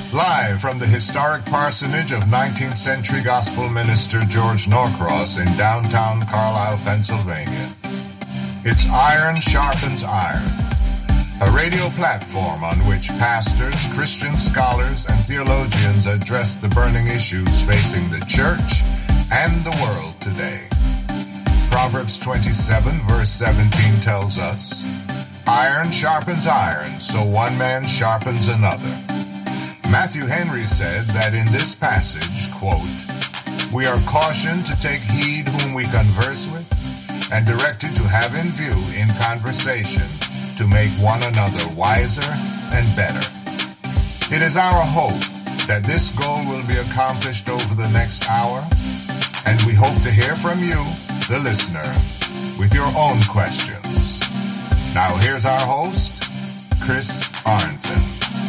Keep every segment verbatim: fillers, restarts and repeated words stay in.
Live from the historic parsonage of nineteenth century gospel minister George Norcross in downtown Carlisle, Pennsylvania. It's Iron Sharpens Iron, a radio platform on which pastors, Christian scholars, and theologians address the burning issues facing the church and the world today. Proverbs twenty-seven, verse seventeen tells us, "Iron sharpens iron, so one man sharpens another." Matthew Henry said that in this passage, quote, "We are cautioned to take heed whom we converse with, and directed to have in view in conversation to make one another wiser and better." It is our hope that this goal will be accomplished over the next hour, and we hope to hear from you, the listener, with your own questions. Now here's our host, Chris Arnson.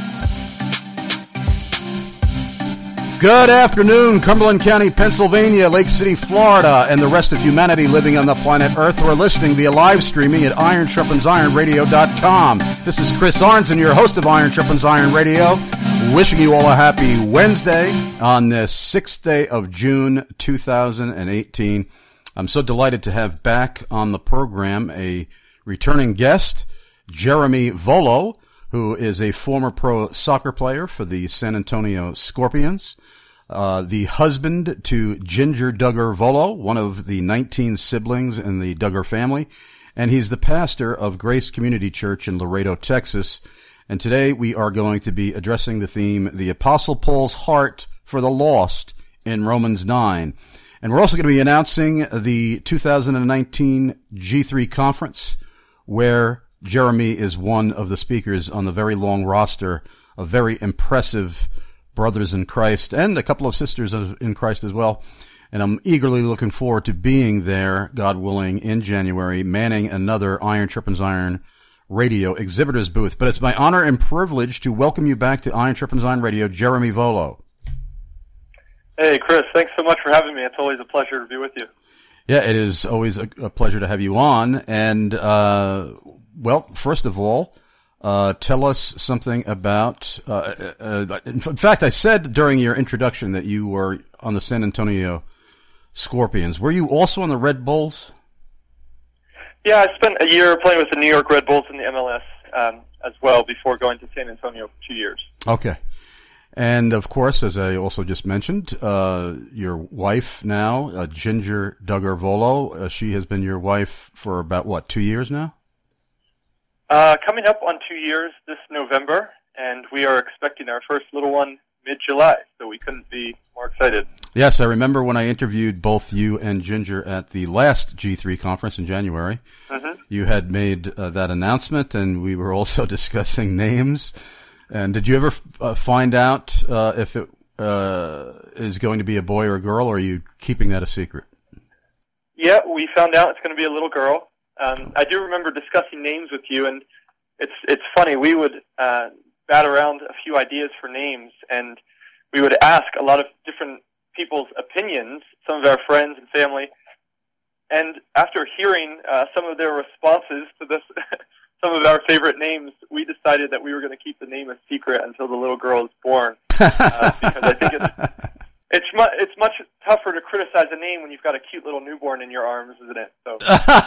Good afternoon, Cumberland County, Pennsylvania, Lake City, Florida, and the rest of humanity living on the planet Earth who are listening via live streaming at iron sharpens iron radio dot com. This is Chris Arnson, your host of Iron Sharpens Iron Radio, wishing you all a happy Wednesday on this sixth day of June, two thousand eighteen. I'm so delighted to have back on the program a returning guest, Jeremy Volo, who is a former pro soccer player for the San Antonio Scorpions, uh, the husband to Ginger Duggar Volo, one of the nineteen siblings in the Duggar family, and he's the pastor of Grace Community Church in Laredo, Texas. And today we are going to be addressing the theme, the Apostle Paul's Heart for the Lost in Romans nine. And we're also going to be announcing the two thousand nineteen G three conference, where Jeremy is one of the speakers on the very long roster of very impressive brothers in Christ and a couple of sisters in Christ as well. And I'm eagerly looking forward to being there, God willing, in January, manning another Iron Sharpens Iron Radio exhibitor's booth. But it's my honor and privilege to welcome you back to Iron Sharpens Iron Radio, Jeremy Volo. Hey, Chris, thanks so much for having me. It's always a pleasure to be with you. Yeah, it is always a, a pleasure to have you on. And, uh, well, first of all, uh, tell us something about, uh, uh, in fact, I said during your introduction that you were on the San Antonio Scorpions. Were you also on the Red Bulls? Yeah, I spent a year playing with the New York Red Bulls in the M L S, um, as well before going to San Antonio for two years. Okay. And, of course, as I also just mentioned, uh, your wife now, uh, Ginger Duggar Volo, uh, she has been your wife for about, what, two years now? Uh, coming up on two years this November, and we are expecting our first little one mid-July, so we couldn't be more excited. Yes, I remember when I interviewed both you and Ginger at the last G three conference in January. Mm-hmm. You had made uh, that announcement, and we were also discussing names. And did you ever uh, find out uh, if it uh, is going to be a boy or a girl, or are you keeping that a secret? Yeah, we found out it's going to be a little girl. Um, I do remember discussing names with you, and it's it's funny. We would uh, bat around a few ideas for names, and we would ask a lot of different people's opinions, some of our friends and family. And after hearing uh, some of their responses to this, some of our favorite names, we decided that we were going to keep the name a secret until the little girl is born, uh, because I think it's it's much it's much tougher to criticize a name when you've got a cute little newborn in your arms, isn't it? So,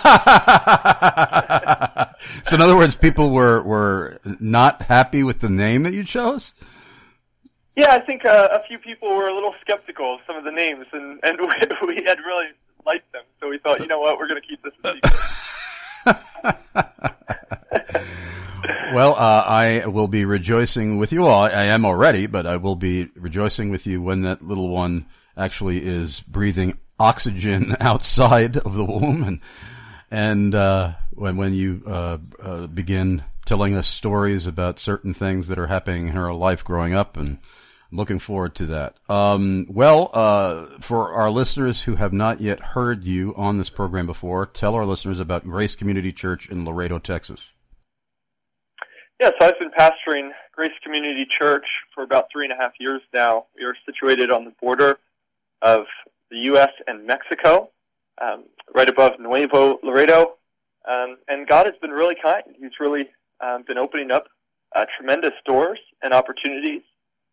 so in other words, people were were not happy with the name that you chose? Yeah, I think uh, a few people were a little skeptical of some of the names, and and we, we had really liked them, so we thought, you know what, we're going to keep this a secret. Well, uh, I will be rejoicing with you all. I am already, but I will be rejoicing with you when that little one actually is breathing oxygen outside of the womb, and and uh, when when you uh, uh, begin telling us stories about certain things that are happening in her life growing up, and I'm looking forward to that. Um, well, uh, for our listeners who have not yet heard you on this program before, tell our listeners about Grace Community Church in Laredo, Texas. Yeah, so I've been pastoring Grace Community Church for about three and a half years now. We are situated on the border of the U S and Mexico, um, right above Nuevo Laredo. Um, and God has been really kind. He's really um, been opening up uh, tremendous doors and opportunities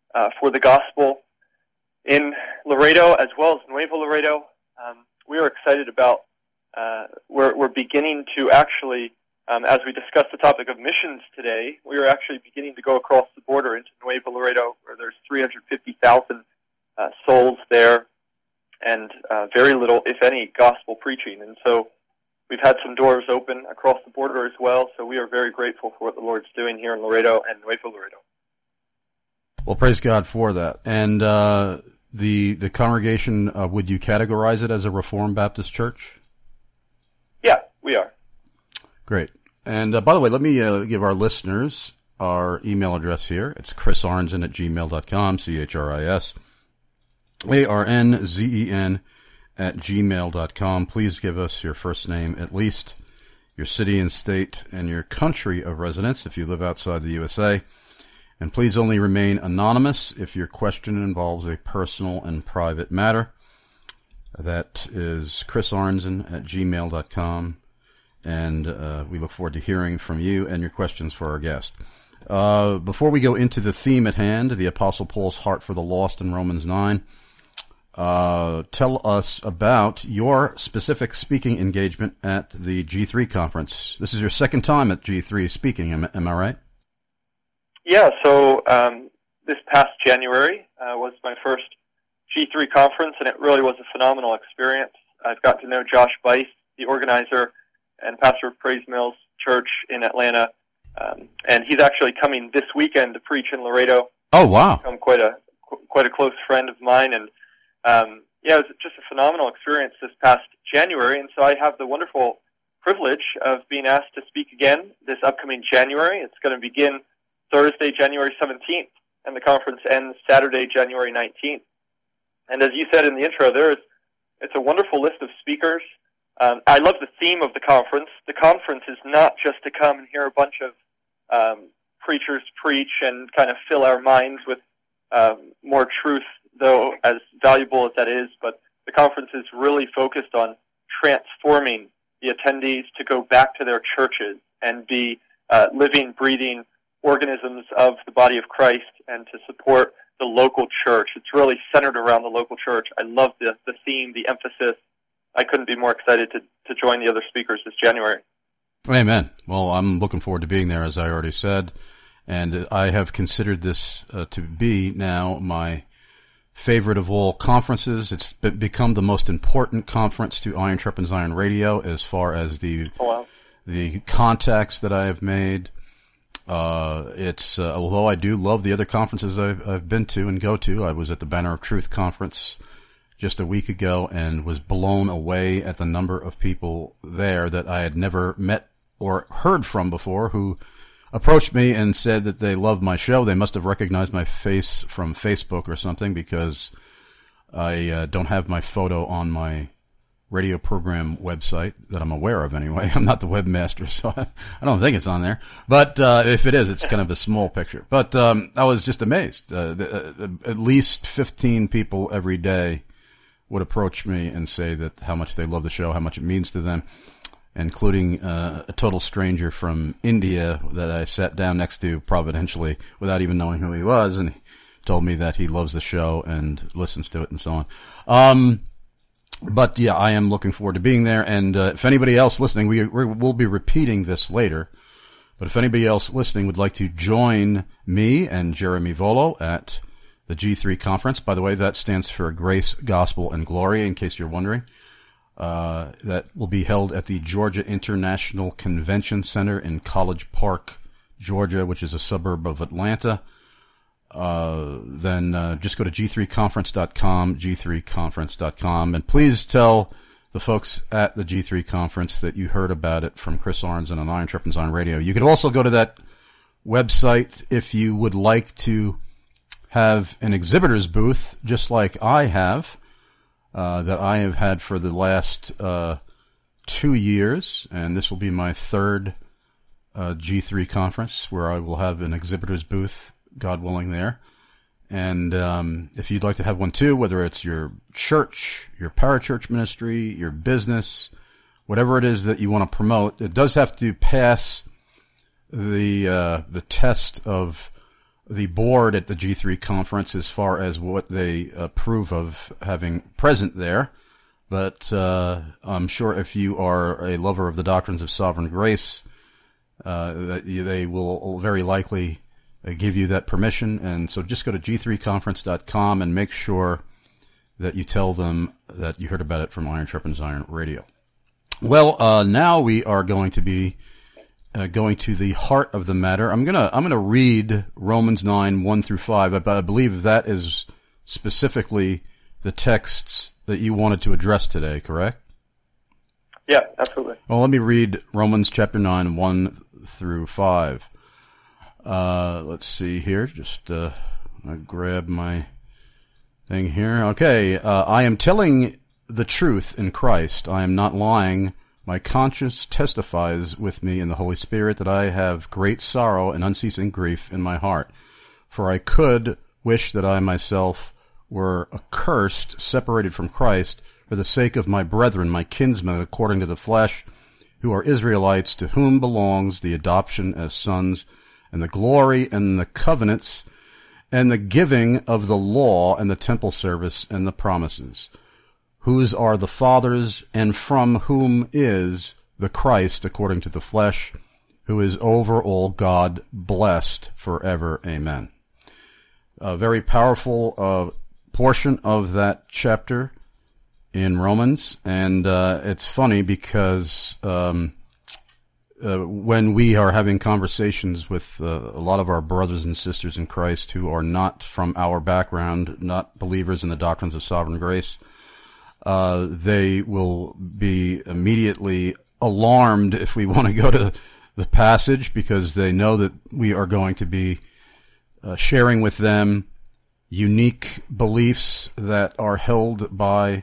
uh, for the gospel in Laredo as well as Nuevo Laredo. Um, we are excited about, uh, we're, we're beginning to actually, um, as we discuss the topic of missions today, we are actually beginning to go across the border into Nuevo Laredo, where there's three hundred fifty thousand uh, souls there, and uh, very little, if any, gospel preaching. And so we've had some doors open across the border as well, so we are very grateful for what the Lord's doing here in Laredo and Nuevo Laredo. Well, praise God for that. And uh, the the congregation, uh, would you categorize it as a Reformed Baptist church? Yeah, we are. Great. And uh, by the way, let me uh, give our listeners our email address here. It's chris arnzen at gmail dot com, C H R I S A R N Z E N at gmail dot com. Please give us your first name, at least your city and state, and your country of residence if you live outside the U S A. And please only remain anonymous if your question involves a personal and private matter. That is chris arnzen at gmail dot com. And uh, we look forward to hearing from you and your questions for our guest. Uh, before we go into the theme at hand, the Apostle Paul's heart for the lost in Romans nine, Uh, tell us about your specific speaking engagement at the G three conference. This is your second time at G three speaking, am, am I right? Yeah, so um, this past January uh, was my first G three conference, and it really was a phenomenal experience. I've got to know Josh Bice, the organizer and pastor of Praise Mills Church in Atlanta, um, and he's actually coming this weekend to preach in Laredo. Oh, wow. He's become quite a, quite a close friend of mine, and Um, yeah, it was just a phenomenal experience this past January, and so I have the wonderful privilege of being asked to speak again this upcoming January. It's going to begin Thursday, January seventeenth, and the conference ends Saturday, January nineteenth. And as you said in the intro, there is it's a wonderful list of speakers. Um, I love the theme of the conference. The conference is not just to come and hear a bunch of um, preachers preach and kind of fill our minds with um, more truth, though as valuable as that is, but the conference is really focused on transforming the attendees to go back to their churches and be uh, living, breathing organisms of the body of Christ and to support the local church. It's really centered around the local church. I love the, the theme, the emphasis. I couldn't be more excited to, to join the other speakers this January. Amen. Well, I'm looking forward to being there, as I already said, and I have considered this uh, to be now my favorite of all conferences. It's become the most important conference to Iron Sharpens Iron Radio as far as the oh, wow. the contacts that I have made. Uh, it's uh, although I do love the other conferences I've, I've been to and go to. I was at the Banner of Truth conference just a week ago and was blown away at the number of people there that I had never met or heard from before who approached me and said that they loved my show. They must have recognized my face from Facebook or something because I uh, don't have my photo on my radio program website that I'm aware of anyway. I'm not the webmaster, so I, I don't think it's on there. But uh, if it is, it's kind of a small picture. But um, I was just amazed. Uh, the, uh, at least fifteen people every day would approach me and say that how much they love the show, how much it means to them, including uh, a total stranger from India that I sat down next to providentially without even knowing who he was, and he told me that he loves the show and listens to it and so on. Um, but yeah, I am looking forward to being there, and uh, if anybody else listening, we we'll be repeating this later, but if anybody else listening would like to join me and Jeremy Volo at the G three conference, by the way, that stands for Grace, Gospel, and Glory, in case you're wondering. Uh, that will be held at the Georgia International Convention Center in College Park, Georgia, which is a suburb of Atlanta. Uh, then uh, just go to G three conference dot com, G three conference dot com, and please tell the folks at the G three conference that you heard about it from Chris Arnzen on Iron Sharpens Iron Radio. You could also go to that website if you would like to have an exhibitor's booth, just like I have. Uh, that I have had for the last uh, two years, and this will be my third uh, G three conference where I will have an exhibitor's booth, God willing, there. And um, if you'd like to have one too, whether it's your church, your parachurch ministry, your business, whatever it is that you want to promote, it does have to pass the uh, the test of the board at the G three conference as far as what they approve of having present there. But uh, I'm sure if you are a lover of the doctrines of sovereign grace, uh, that you, they will very likely uh, give you that permission. And so just go to G three conference dot com and make sure that you tell them that you heard about it from Iron Sharpens Iron Radio. Well, uh, now we are going to be uh, going to the heart of the matter. I'm gonna I'm gonna read Romans nine one through five, but I believe that is specifically the texts that you wanted to address today, correct? Yeah, absolutely. Well, let me read Romans chapter nine one through five. Uh, let's see here. Just uh, I grab my thing here. Okay, uh, I am telling the truth in Christ. I am not lying. My conscience testifies with me in the Holy Spirit that I have great sorrow and unceasing grief in my heart. For I could wish that I myself were accursed, separated from Christ, for the sake of my brethren, my kinsmen, according to the flesh, who are Israelites, to whom belongs the adoption as sons, and the glory and the covenants, and the giving of the law and the temple service and the promises, whose are the fathers, and from whom is the Christ according to the flesh, who is over all God, blessed forever. Amen. A very powerful uh, portion of that chapter in Romans, and uh, it's funny because um, uh, when we are having conversations with uh, a lot of our brothers and sisters in Christ who are not from our background, not believers in the doctrines of sovereign grace, Uh, they will be immediately alarmed if we want to go to the passage, because they know that we are going to be uh, sharing with them unique beliefs that are held by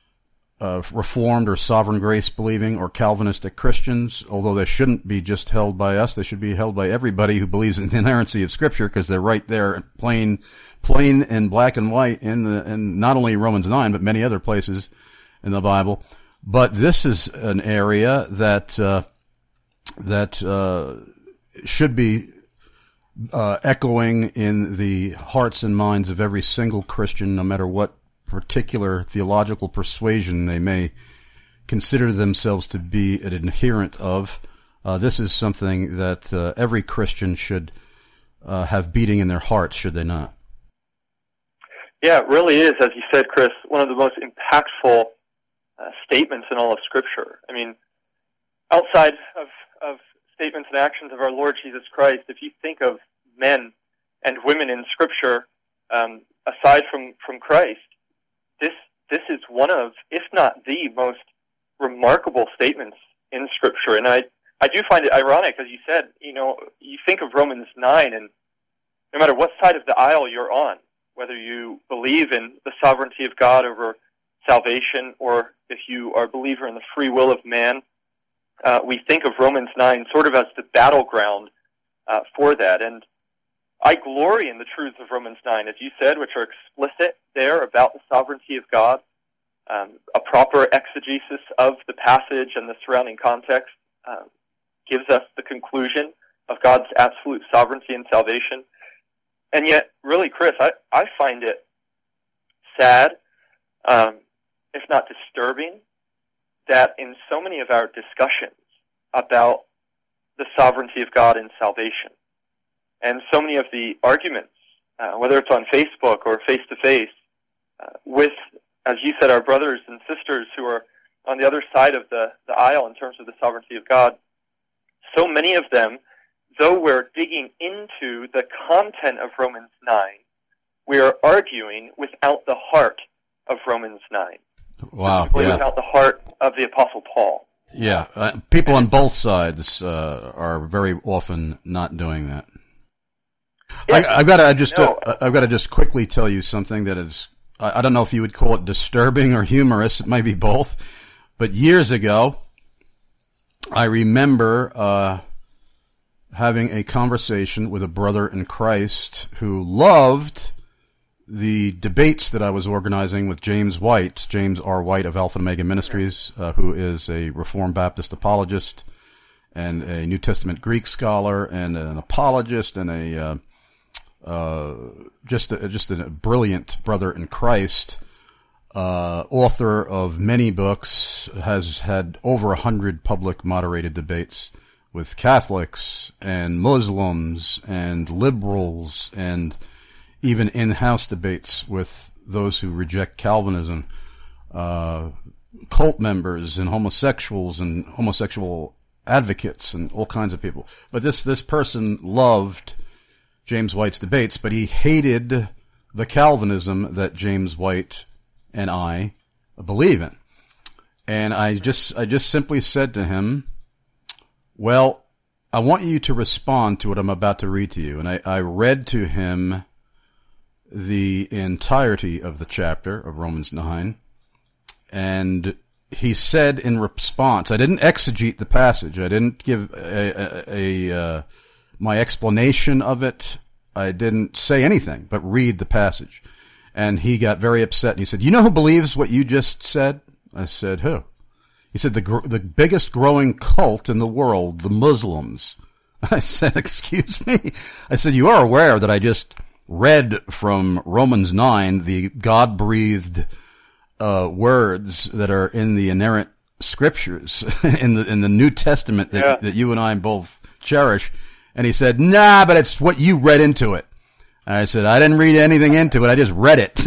uh, Reformed or sovereign grace believing or Calvinistic Christians, although they shouldn't be just held by us. They should be held by everybody who believes in the inerrancy of Scripture, because they're right there, plain plain and black and white in the, in not only Romans nine, but many other places in the Bible. But this is an area that, uh, that, uh, should be, uh, echoing in the hearts and minds of every single Christian, no matter what particular theological persuasion they may consider themselves to be an adherent of. Uh, this is something that, uh, every Christian should, uh, have beating in their hearts, should they not? Yeah, it really is, as you said, Chris, one of the most impactful uh, statements in all of Scripture. I mean, outside of, of statements and actions of our Lord Jesus Christ, if you think of men and women in Scripture, um, aside from, from Christ, this this is one of, if not the most remarkable statements in Scripture. And I, I do find it ironic, as you said, you know, you think of Romans nine, and no matter what side of the aisle you're on, whether you believe in the sovereignty of God over salvation, or if you are a believer in the free will of man, uh, we think of Romans nine sort of as the battleground uh, for that. And I glory in the truths of Romans nine, as you said, which are explicit there about the sovereignty of God, um, a proper exegesis of the passage and the surrounding context uh, gives us the conclusion of God's absolute sovereignty and salvation. And yet, really, Chris, I, I find it sad, um, if not disturbing, that in so many of our discussions about the sovereignty of God and salvation, and so many of the arguments, uh, whether it's on Facebook or face-to-face, uh, with, as you said, our brothers and sisters who are on the other side of the, the aisle in terms of the sovereignty of God, so many of them, though we're digging into the content of Romans nine, we are arguing without the heart of Romans nine. Wow, yeah. Without the heart of the Apostle Paul. Yeah, uh, people on both sides uh, are very often not doing that. Yes. I, I've got to just, no. uh, I've got to just quickly tell you something that is, I, I don't know if you would call it disturbing or humorous. It might be both. But years ago, I remember uh, having a conversation with a brother in Christ who loved the debates that I was organizing with James White, James R. White of Alpha and Omega Ministries, uh, who is a Reformed Baptist apologist and a New Testament Greek scholar and an apologist and a uh, uh, just a, just a brilliant brother in Christ, uh, author of many books, has had over a hundred public moderated debates with Catholics and Muslims and liberals, and even in-house debates with those who reject Calvinism, uh, cult members and homosexuals and homosexual advocates and all kinds of people. But this, this person loved James White's debates, but he hated the Calvinism that James White and I believe in. And I just, I just simply said to him, well, I want you to respond to what I'm about to read to you. And I, I read to him the entirety of the chapter of Romans nine. And he said in response, I didn't exegete the passage. I didn't give a, a, a uh, my explanation of it. I didn't say anything but read the passage. And he got very upset. And he said, you know who believes what you just said? I said, who? He said, the gr- the biggest growing cult in the world, the Muslims. I said, excuse me? I said, you are aware that I just read from Romans nine, the God-breathed uh, words that are in the inerrant scriptures, in the in the New Testament that, yeah. that you and I both cherish. And he said, nah, but it's what you read into it. And I said, I didn't read anything into it. I just read it.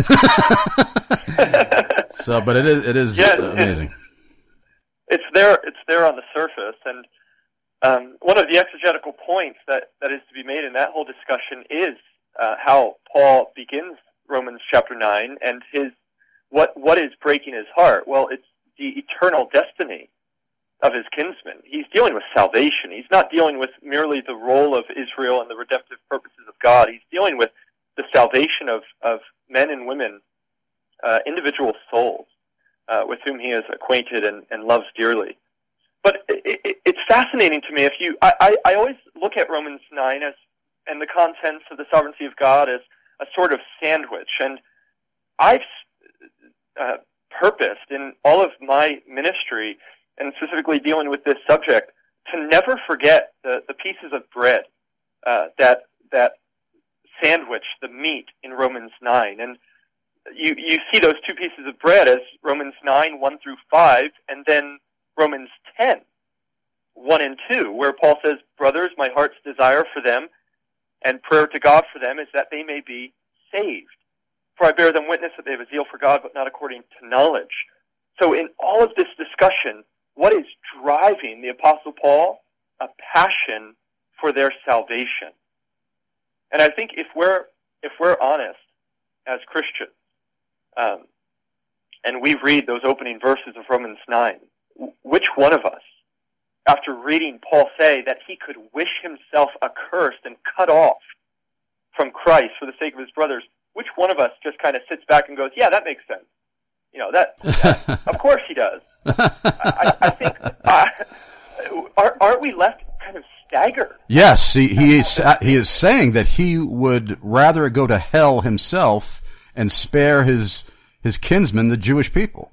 So, but it is, it is yeah, uh, amazing. It's there. It's there on the surface, and um, one of the exegetical points that, that is to be made in that whole discussion is uh, how Paul begins Romans chapter nine, and his what what is breaking his heart. Well, it's the eternal destiny of his kinsmen. He's dealing with salvation. He's not dealing with merely the role of Israel and the redemptive purposes of God. He's dealing with the salvation of of men and women, uh, individual souls, Uh, with whom he is acquainted and, and loves dearly. But it, it, it's fascinating to me. If you, I, I, I always look at Romans nine as, and the contents of the sovereignty of God as a sort of sandwich. And I've uh, purposed in all of my ministry, and specifically dealing with this subject, to never forget the, the pieces of bread uh, that that sandwich the meat in Romans nine. And You, you see those two pieces of bread as Romans nine, one through five, and then Romans ten, one and two, where Paul says, brothers, my heart's desire for them and prayer to God for them is that they may be saved. For I bear them witness that they have a zeal for God, but not according to knowledge. So in all of this discussion, what is driving the Apostle Paul? A passion for their salvation. And I think if we're, if we're honest as Christians, Um, and we read those opening verses of Romans nine, which one of us, after reading Paul say that he could wish himself accursed and cut off from Christ for the sake of his brothers, which one of us just kind of sits back and goes, yeah, that makes sense. You know, that, that of course he does. I, I think, uh, are, aren't we left kind of staggered? Yes, he, he is, he is saying that he would rather go to hell himself and spare his his kinsmen, the Jewish people.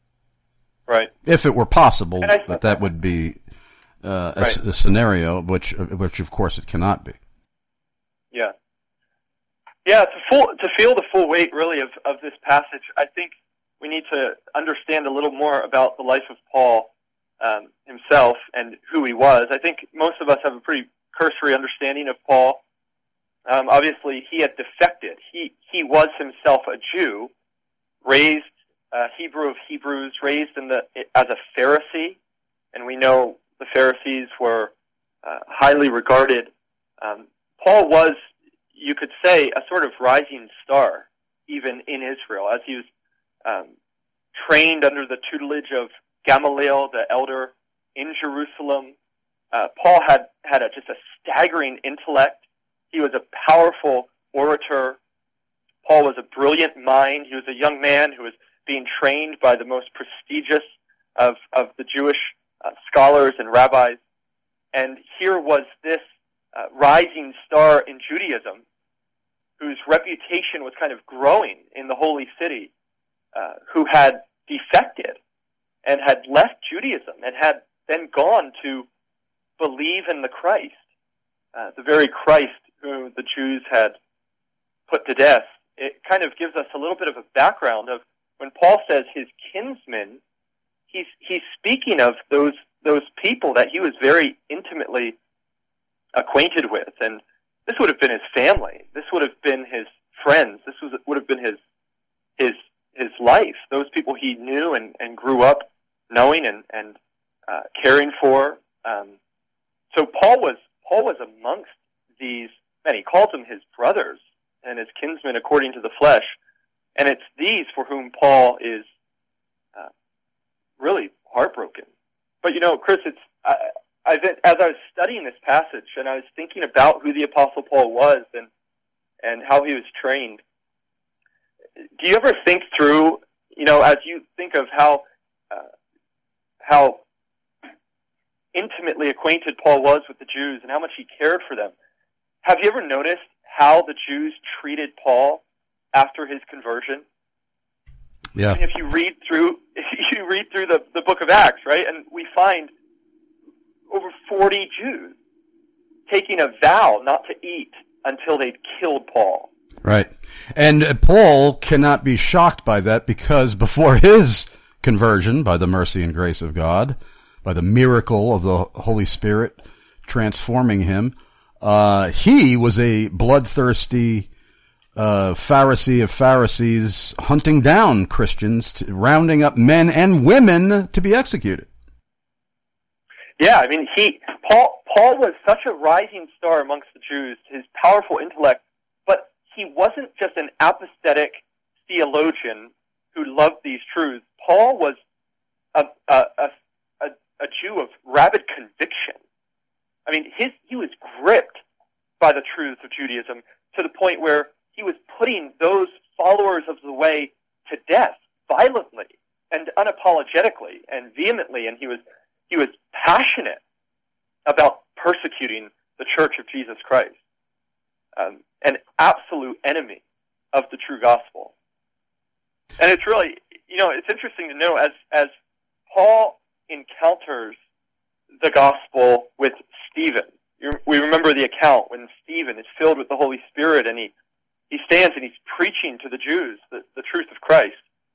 Right. If it were possible I, that that would be uh, a, right. a scenario, which which of course it cannot be. Yeah. Yeah, to full to feel the full weight really of, of this passage, I think we need to understand a little more about the life of Paul um, himself and who he was. I think most of us have a pretty cursory understanding of Paul. Um, obviously, he had defected. He he was himself a Jew, raised uh, Hebrew of Hebrews, raised in the as a Pharisee, and we know the Pharisees were uh, highly regarded. Um, Paul was, you could say, a sort of rising star, even in Israel, as he was um, trained under the tutelage of Gamaliel, the elder in Jerusalem. Uh, Paul had had a, just a staggering intellect. He was a powerful orator. Paul was a brilliant mind. He was a young man who was being trained by the most prestigious of, of the Jewish uh, scholars and rabbis. And here was this uh, rising star in Judaism whose reputation was kind of growing in the holy city, uh, who had defected and had left Judaism and had then gone to believe in the Christ, uh, the very Christ who the Jews had put to death, it kind of gives us a little bit of a background of when Paul says his kinsmen, he's he's speaking of those those people that he was very intimately acquainted with, and this would have been his family. This would have been his friends. This was would have been his his his life. Those people he knew and, and grew up knowing and and uh, caring for. Um, so Paul was Paul was amongst these men. He calls them his brothers and his kinsmen according to the flesh, and it's these for whom Paul is uh, really heartbroken. But you know, Chris, it's I, I've, as I was studying this passage and I was thinking about who the Apostle Paul was and and how he was trained. Do you ever think through, you know, as you think of how uh, how intimately acquainted Paul was with the Jews and how much he cared for them, have you ever noticed how the Jews treated Paul after his conversion? Yeah. I mean, if you read through, if you read through the, the book of Acts, right, and we find over forty Jews taking a vow not to eat until they'd killed Paul. Right. And Paul cannot be shocked by that because before his conversion, by the mercy and grace of God, by the miracle of the Holy Spirit transforming him, uh, he was a bloodthirsty uh, Pharisee of Pharisees hunting down Christians, to, rounding up men and women to be executed. Yeah, I mean, he Paul Paul was such a rising star amongst the Jews, his powerful intellect, but he wasn't just an apathetic theologian who loved these truths. Paul was a a, a, a, a Jew of rabid conviction. I mean, his he was gripped by the truths of Judaism to the point where he was putting those followers of the way to death violently and unapologetically and vehemently, and he was he was passionate about persecuting the Church of Jesus Christ, um, an absolute enemy of the true gospel. And it's really, you know, it's interesting to know as as Paul encounters the gospel with Stephen. We remember the account when Stephen is filled with the Holy Spirit and he, he stands and he's preaching to the Jews the, the truth of Christ.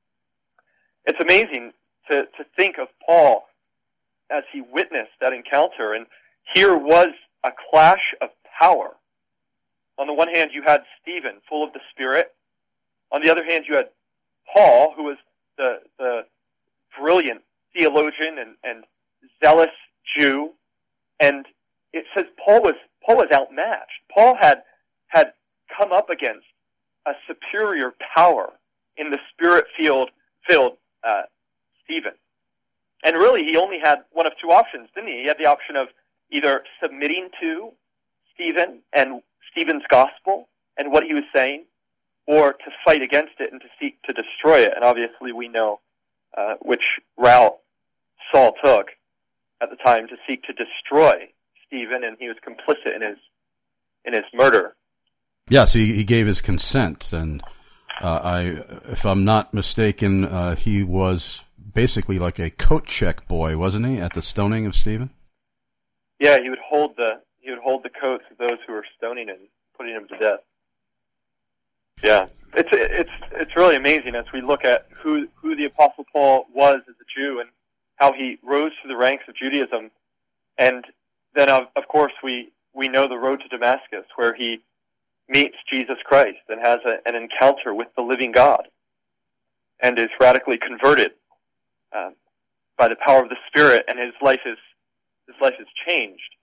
It's amazing to, to think of Paul as he witnessed that encounter. And here was a clash of power. On the one hand, you had Stephen, full of the Spirit. On the other hand, you had Paul, who was the, the brilliant theologian and, and zealous Jew. And it says Paul was Paul was outmatched. Paul had had come up against a superior power in the Spirit-filled filled, uh, Stephen. And really, he only had one of two options, didn't he? He had the option of either submitting to Stephen and Stephen's gospel and what he was saying, or to fight against it and to seek to destroy it. And obviously, we know uh, which route Saul took at the time to seek to destroy Stephen, and he was complicit in his in his murder. Yes, he, he gave his consent, and uh, I, if I'm not mistaken, uh, he was basically like a coat check boy, wasn't he, at the stoning of Stephen? Yeah, he would hold the he would hold the coats of those who were stoning him, putting him to death. Yeah, it's it's it's really amazing as we look at who who the Apostle Paul was as a Jew and how he rose through the ranks of Judaism, and then of, of course we we know the road to Damascus, where he meets Jesus Christ and has a, an encounter with the living God, and is radically converted uh, by the power of the Spirit, and his life is his life is changed.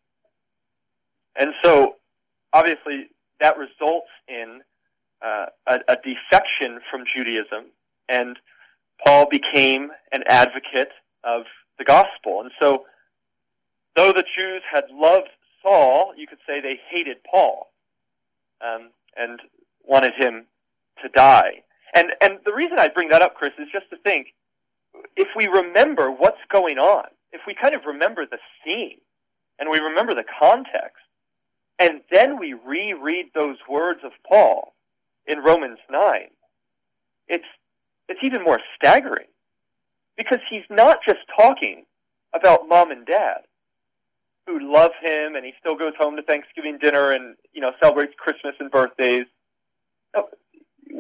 And so, obviously, that results in uh, a, a defection from Judaism, and Paul became an advocate of the gospel. And so, though the Jews had loved Saul, you could say they hated Paul um, and wanted him to die. And and the reason I bring that up, Chris, is just to think, if we remember what's going on, if we kind of remember the scene, and we remember the context, and then we reread those words of Paul in Romans nine, it's it's even more staggering. Because he's not just talking about mom and dad who love him and he still goes home to Thanksgiving dinner and, you know, celebrates Christmas and birthdays. No,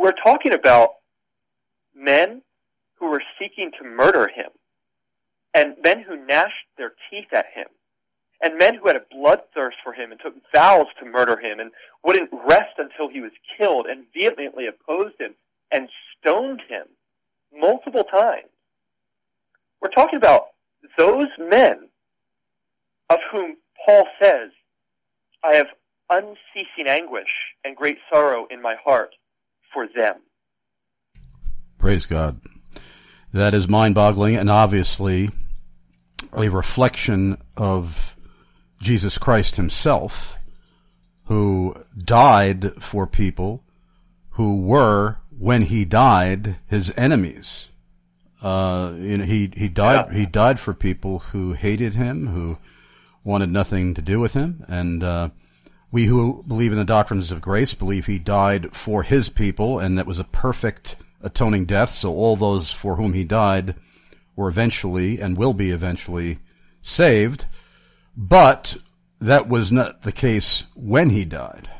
we're talking about men who were seeking to murder him, and men who gnashed their teeth at him, and men who had a bloodthirst for him and took vows to murder him and wouldn't rest until he was killed and vehemently opposed him and stoned him multiple times. We're talking about those men of whom Paul says, I have unceasing anguish and great sorrow in my heart for them. Praise God. That is mind-boggling and obviously a reflection of Jesus Christ himself, who died for people who were, when he died, his enemies. Uh, you know, he, he died, yeah. he died for people who hated him, who wanted nothing to do with him. And, uh, we who believe in the doctrines of grace believe he died for his people, and that was a perfect atoning death. So all those for whom he died were eventually and will be eventually saved. But that was not the case when he died.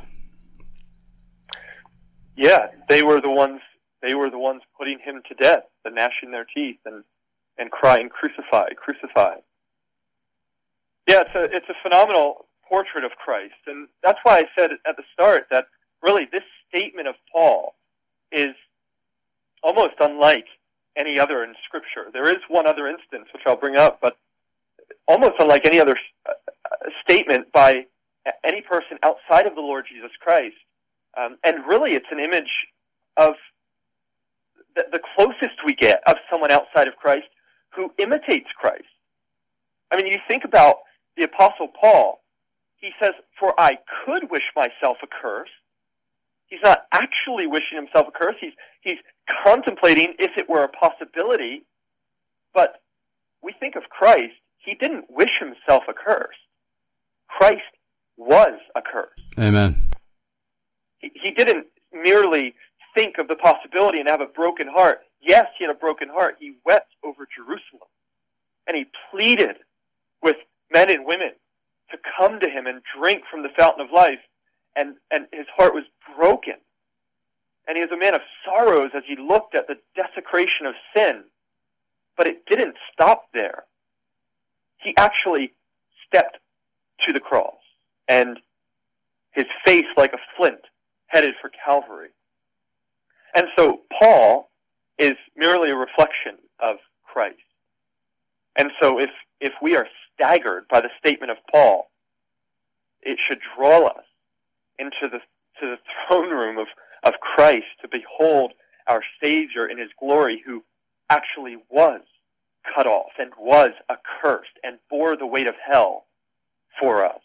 Yeah, they were the ones. They were the ones putting him to death, the gnashing their teeth and and crying, "Crucify, crucify." Yeah, it's a it's a phenomenal portrait of Christ, and that's why I said at the start that really this statement of Paul is almost unlike any other in Scripture. There is one other instance which I'll bring up, but almost unlike any other uh, statement by any person outside of the Lord Jesus Christ. Um, and really, it's an image of the, the closest we get of someone outside of Christ who imitates Christ. I mean, you think about the Apostle Paul. He says, "For I could wish myself a curse." He's not actually wishing himself a curse. He's he's contemplating if it were a possibility. But we think of Christ. He didn't wish himself a curse. Christ was a curse. Amen. He, he didn't merely think of the possibility and have a broken heart. Yes, he had a broken heart. He wept over Jerusalem. And he pleaded with men and women to come to him and drink from the fountain of life. And, and his heart was broken. And he was a man of sorrows as he looked at the desecration of sin. But it didn't stop there. He actually stepped to the cross, and his face like a flint headed for Calvary. And so Paul is merely a reflection of Christ. And so if, if we are staggered by the statement of Paul, it should draw us into the to the throne room of, of Christ to behold our Savior in his glory, who actually was cut off and was accursed and bore the weight of hell for us.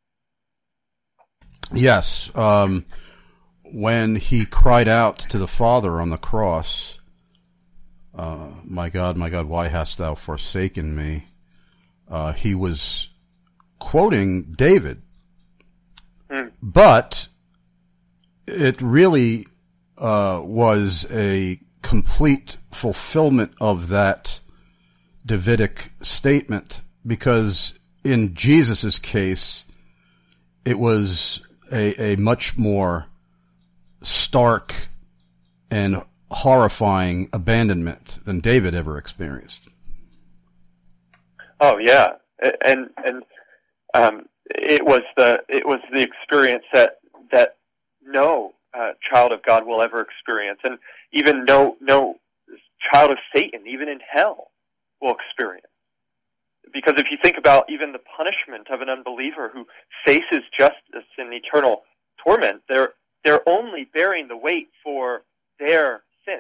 Yes. Um, when he cried out to the Father on the cross, uh, my God, my God, why hast thou forsaken me? Uh, he was quoting David. Mm. But it really uh, was a complete fulfillment of that Davidic statement, because in Jesus' case, it was a, a much more stark and horrifying abandonment than David ever experienced. Oh yeah, and and um, it was the it was the experience that that no uh, child of God will ever experience, and even no no child of Satan, even in hell, will experience. Because if you think about even the punishment of an unbeliever who faces justice and eternal torment, they're they're only bearing the weight for their sin.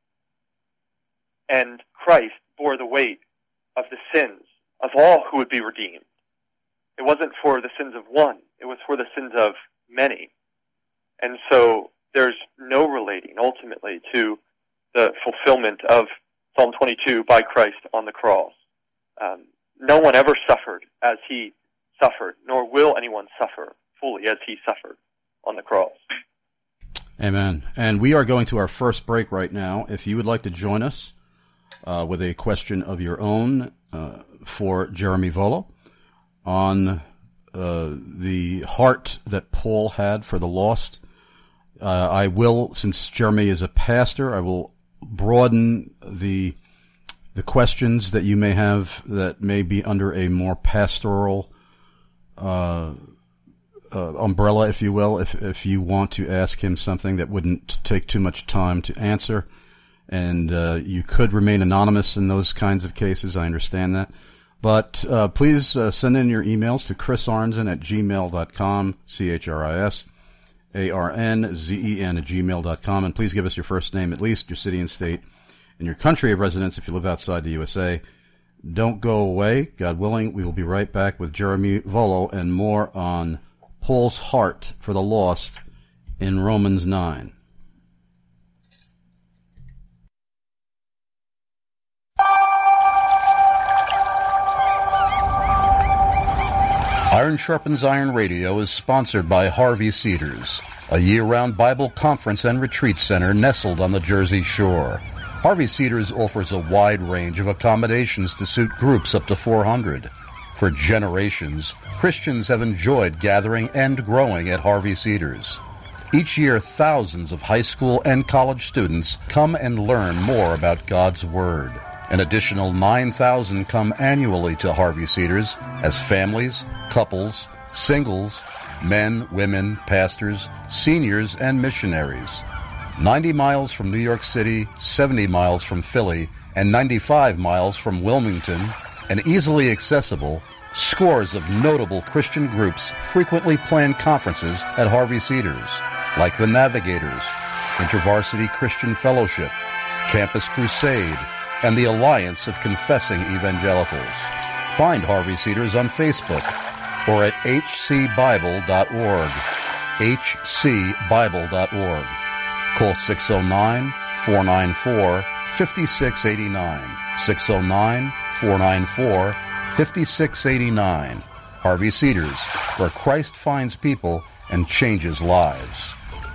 And Christ bore the weight of the sins of all who would be redeemed. It wasn't for the sins of one, it was for the sins of many. And so there's no relating ultimately to the fulfillment of Psalm twenty-two by Christ on the cross. Um, no one ever suffered as he suffered, nor will anyone suffer fully as he suffered on the cross. Amen. And we are going to our first break right now. If you would like to join us uh, with a question of your own uh, for Jeremy Volo on uh, the heart that Paul had for the lost, Uh, I will, since Jeremy is a pastor, I will broaden the the questions that you may have that may be under a more pastoral uh, uh, umbrella, if you will, if if you want to ask him something that wouldn't take too much time to answer. And uh, you could remain anonymous in those kinds of cases. I understand that. But uh, please uh, send in your emails to chris arnzen at gmail dot com, C H R I S A R N Z E N at gmail dot com. And please give us your first name, at least your city and state, and your country of residence if you live outside the U S A. Don't go away. God willing, we will be right back with Jeremy Volo and more on Paul's heart for the lost in Romans nine. Iron Sharpens Iron Radio is sponsored by Harvey Cedars, a year-round Bible conference and retreat center nestled on the Jersey Shore. Harvey Cedars offers a wide range of accommodations to suit groups up to four hundred. For generations, Christians have enjoyed gathering and growing at Harvey Cedars. Each year, thousands of high school and college students come and learn more about God's Word. An additional nine thousand come annually to Harvey Cedars as families, couples, singles, men, women, pastors, seniors, and missionaries. ninety miles from New York City, seventy miles from Philly, and ninety-five miles from Wilmington, and easily accessible, scores of notable Christian groups frequently plan conferences at Harvey Cedars, like the Navigators, InterVarsity Christian Fellowship, Campus Crusade, and the Alliance of Confessing Evangelicals. Find Harvey Cedars on Facebook or at h c bible dot org, h c bible dot org. Call six oh nine, four nine four, five six eight nine, six oh nine, four nine four, five six eight nine. Harvey Cedars, where Christ finds people and changes lives.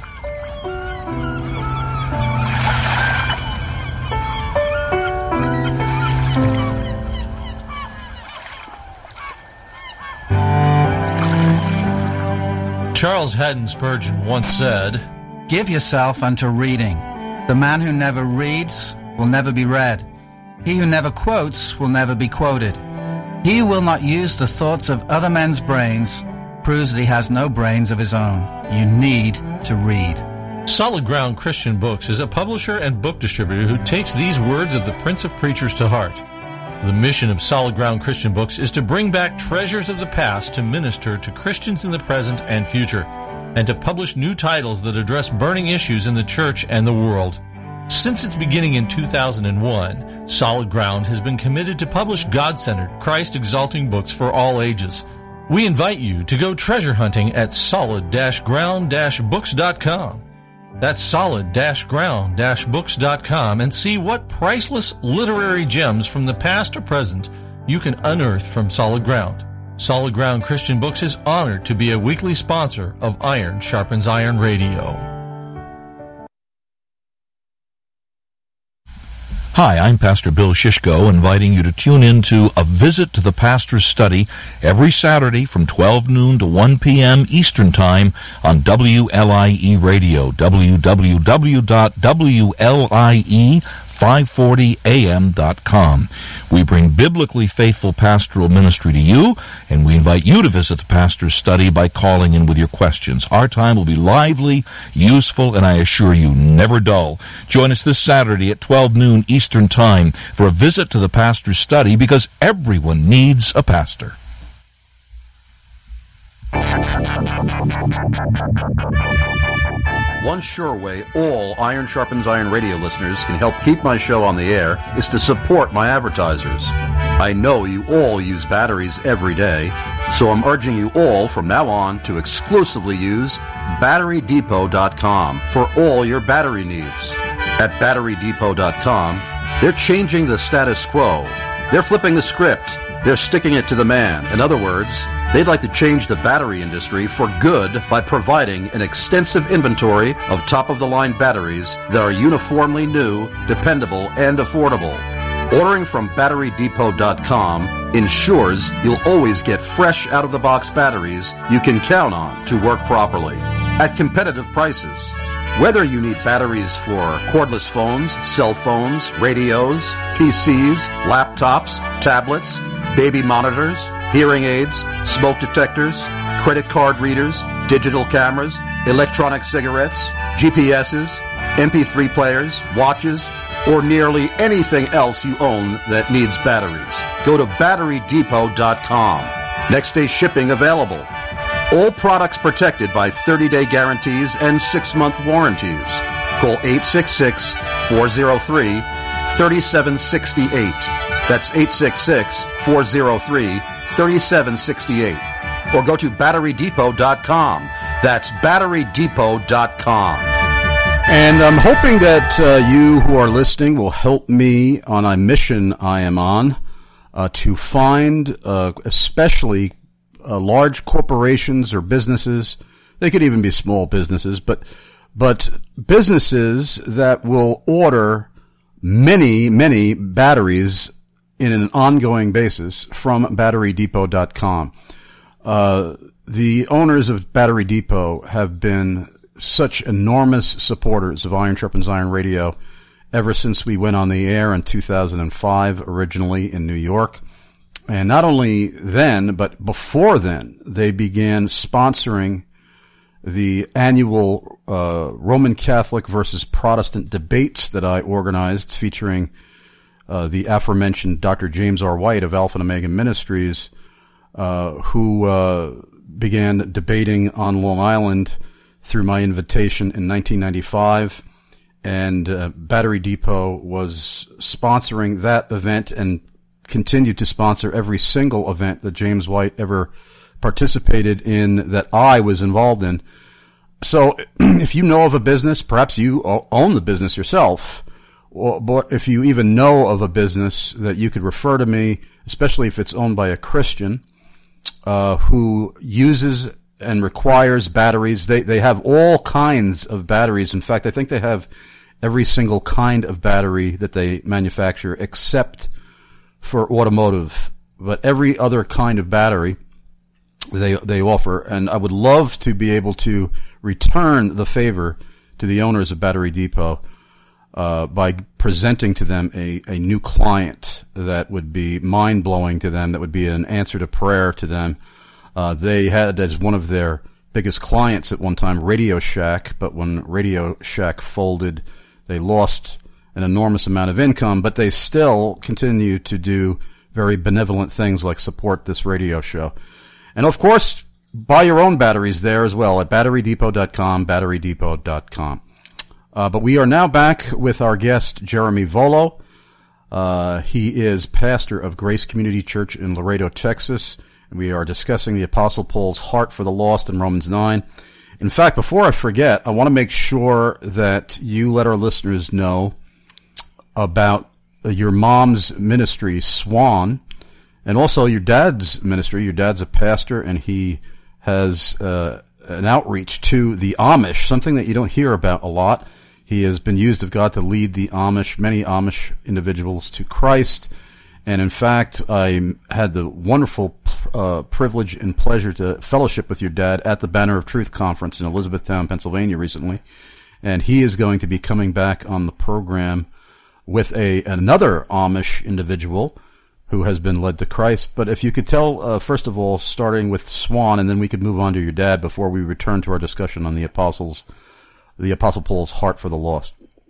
Charles Haddon Spurgeon once said, "Give yourself unto reading. The man who never reads will never be read. He who never quotes will never be quoted. He who will not use the thoughts of other men's brains proves that he has no brains of his own. You need to read." Solid Ground Christian Books is a publisher and book distributor who takes these words of the Prince of Preachers to heart. The mission of Solid Ground Christian Books is to bring back treasures of the past to minister to Christians in the present and future, and to publish new titles that address burning issues in the church and the world. Since its beginning in two thousand one, Solid Ground has been committed to publish God-centered, Christ-exalting books for all ages. We invite you to go treasure hunting at solid ground books dot com. That's solid ground books dot com and see what priceless literary gems from the past or present you can unearth from Solid Ground. Solid Ground Christian Books is honored to be a weekly sponsor of Iron Sharpens Iron Radio. Hi, I'm Pastor Bill Shishko, inviting you to tune in to A Visit to the Pastor's Study every Saturday from twelve noon to one p.m. Eastern Time on W L I E Radio, w w w dot w l i e five forty a m dot com. We bring biblically faithful pastoral ministry to you, and we invite you to visit the Pastor's Study by calling in with your questions. Our time will be lively, useful, and I assure you, never dull. Join us this Saturday at twelve noon Eastern Time for a visit to the Pastor's Study, because everyone needs a pastor. One sure way all Iron Sharpens Iron radio listeners can help keep my show on the air is to support my advertisers. I know you all use batteries every day, so I'm urging you all from now on to exclusively use battery depot dot com for all your battery needs. At battery depot dot com, they're changing the status quo. They're flipping the script. They're sticking it to the man. In other words, they'd like to change the battery industry for good by providing an extensive inventory of top-of-the-line batteries that are uniformly new, dependable, and affordable. Ordering from battery depot dot com ensures you'll always get fresh out-of-the-box batteries you can count on to work properly at competitive prices. Whether you need batteries for cordless phones, cell phones, radios, P Cs, laptops, tablets, baby monitors, hearing aids, smoke detectors, credit card readers, digital cameras, electronic cigarettes, G P S's, M P three players, watches, or nearly anything else you own that needs batteries, go to battery depot dot com. Next day shipping available. All products protected by thirty-day guarantees and six-month warranties. Call eight six six, four oh three, three seven six eight. That's eight six six, four oh three, three seven six eight. Or go to battery depot dot com. That's battery depot dot com. And I'm hoping that uh, you who are listening will help me on a mission I am on uh, to find uh, especially Uh, large corporations or businesses. They could even be small businesses, but but businesses that will order many, many batteries in an ongoing basis from battery depot dot com. Uh, the owners of Battery Depot have been such enormous supporters of Iron Sharpens Iron Radio ever since we went on the air in two thousand five, originally in New York. And not only then, but before then, they began sponsoring the annual uh, Roman Catholic versus Protestant debates that I organized, featuring uh, the aforementioned Doctor James R. White of Alpha and Omega Ministries, uh, who uh, began debating on Long Island through my invitation in nineteen ninety-five. And uh, Battery Depot was sponsoring that event and continued to sponsor every single event that James White ever participated in that I was involved in. So if you know of a business, perhaps you own the business yourself, or but if you even know of a business that you could refer to me, especially if it's owned by a Christian uh, who uses and requires batteries. They they have all kinds of batteries. In fact, I think they have every single kind of battery that they manufacture except for automotive, but every other kind of battery they they offer. And I would love to be able to return the favor to the owners of Battery Depot uh, by presenting to them a, a new client that would be mind-blowing to them, that would be an answer to prayer to them. Uh, they had as one of their biggest clients at one time Radio Shack, but when Radio Shack folded, they lost an enormous amount of income, but they still continue to do very benevolent things like support this radio show. And of course, buy your own batteries there as well at battery depot dot com, battery depot dot com. Uh, but we are now back with our guest, Jeremy Volo. Uh, he is pastor of Grace Community Church in Laredo, Texas, and we are discussing the Apostle Paul's heart for the lost in Romans nine. In fact, before I forget, I want to make sure that you let our listeners know about your mom's ministry, Swan, and also your dad's ministry. Your dad's a pastor, and he has uh, an outreach to the Amish, something that you don't hear about a lot. He has been used of God to lead the Amish, many Amish individuals to Christ. And in fact, I had the wonderful uh, privilege and pleasure to fellowship with your dad at the Banner of Truth conference in Elizabethtown, Pennsylvania recently. And he is going to be coming back on the program with a another Amish individual who has been led to Christ. But if you could tell, uh, first of all, starting with Swan, and then we could move on to your dad before we return to our discussion on the apostles, the Apostle Paul's heart for the lost.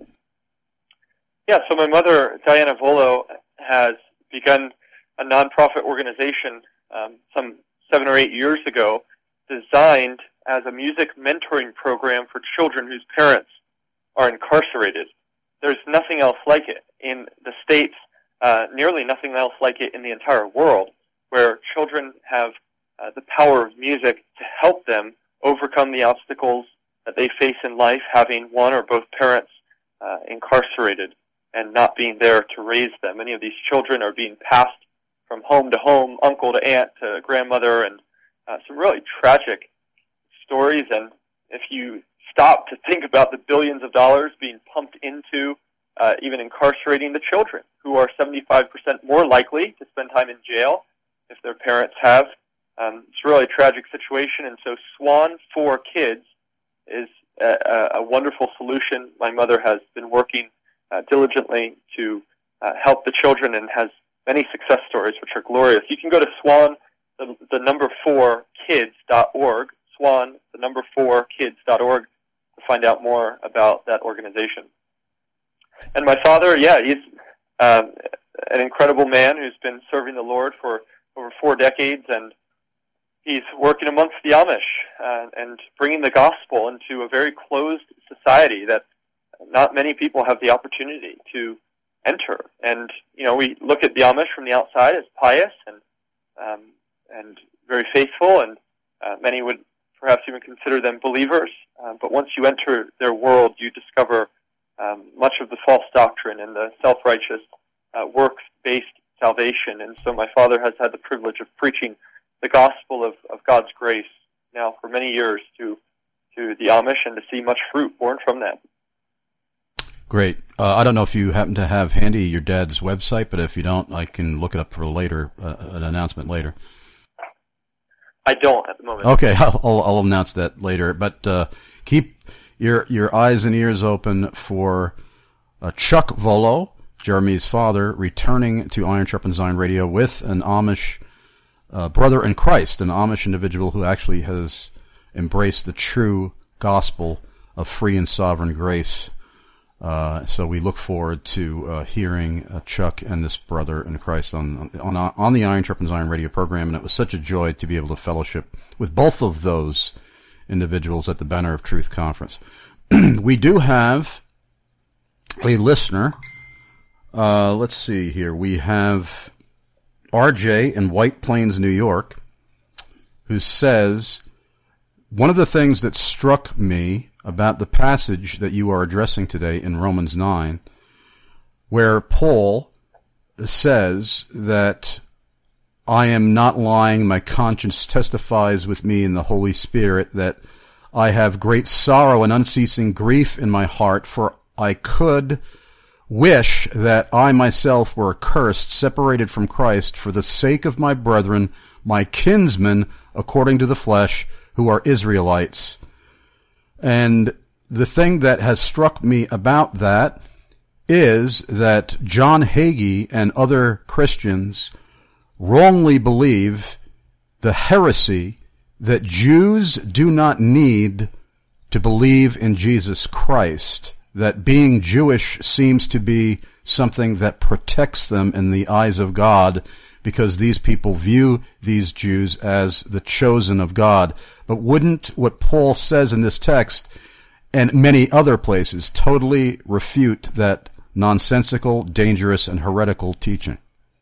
Yeah, so my mother, Diana Volo, has begun a nonprofit organization um, some seven or eight years ago, designed as a music mentoring program for children whose parents are incarcerated. There's nothing else like it in the States, uh, nearly nothing else like it in the entire world, where children have uh, the power of music to help them overcome the obstacles that they face in life, having one or both parents uh, incarcerated and not being there to raise them. Many of these children are being passed from home to home, uncle to aunt to grandmother, and uh, some really tragic stories. And if you stop to think about the billions of dollars being pumped into uh, even incarcerating the children, who are seventy-five percent more likely to spend time in jail if their parents have. Um, it's really a tragic situation, and so Swan for Kids is a, a wonderful solution. My mother has been working uh, diligently to uh, help the children and has many success stories, which are glorious. You can go to Swan, the, the number four kids dot org, Swan, the number four kids dot org, to find out more about that organization. And my father, yeah, he's um, an incredible man who's been serving the Lord for over four decades, and he's working amongst the Amish uh, and bringing the gospel into a very closed society that not many people have the opportunity to enter. And, you know, we look at the Amish from the outside as pious and um, and very faithful, and uh, many would perhaps even consider them believers. Uh, but once you enter their world, you discover um, much of the false doctrine and the self-righteous uh, works-based salvation. And so my father has had the privilege of preaching the gospel of, of God's grace now for many years to to the Amish, and to see much fruit born from that. Great. Uh, I don't know if you happen to have handy your dad's website, but if you don't, I can look it up for later, uh, an announcement later. I don't at the moment. Okay, I'll, I'll, I'll announce that later. But uh, keep your your eyes and ears open for uh, Chuck Volo, Jeremy's father, returning to Iron Sharpens Iron Radio with an Amish uh, brother in Christ, an Amish individual who actually has embraced the true gospel of free and sovereign grace. Uh, so we look forward to uh, hearing uh, Chuck and this brother in Christ on on on the Iron Sharpens Iron radio program, and it was such a joy to be able to fellowship with both of those individuals at the Banner of Truth conference. We do have a listener. Uh, let's see here. We have R J in White Plains, New York, who says, one of the things that struck me about the passage that you are addressing today in Romans nine, where Paul says that I am not lying, my conscience testifies with me in the Holy Spirit that I have great sorrow and unceasing grief in my heart, for I could wish that I myself were accursed, separated from Christ, for the sake of my brethren, my kinsmen, according to the flesh, who are Israelites. And the thing that has struck me about that is that John Hagee and other Christians wrongly believe the heresy that Jews do not need to believe in Jesus Christ, that being Jewish seems to be something that protects them in the eyes of God, because these people view these Jews as the chosen of God. But wouldn't what Paul says in this text and many other places totally refute that nonsensical, dangerous, and heretical teaching?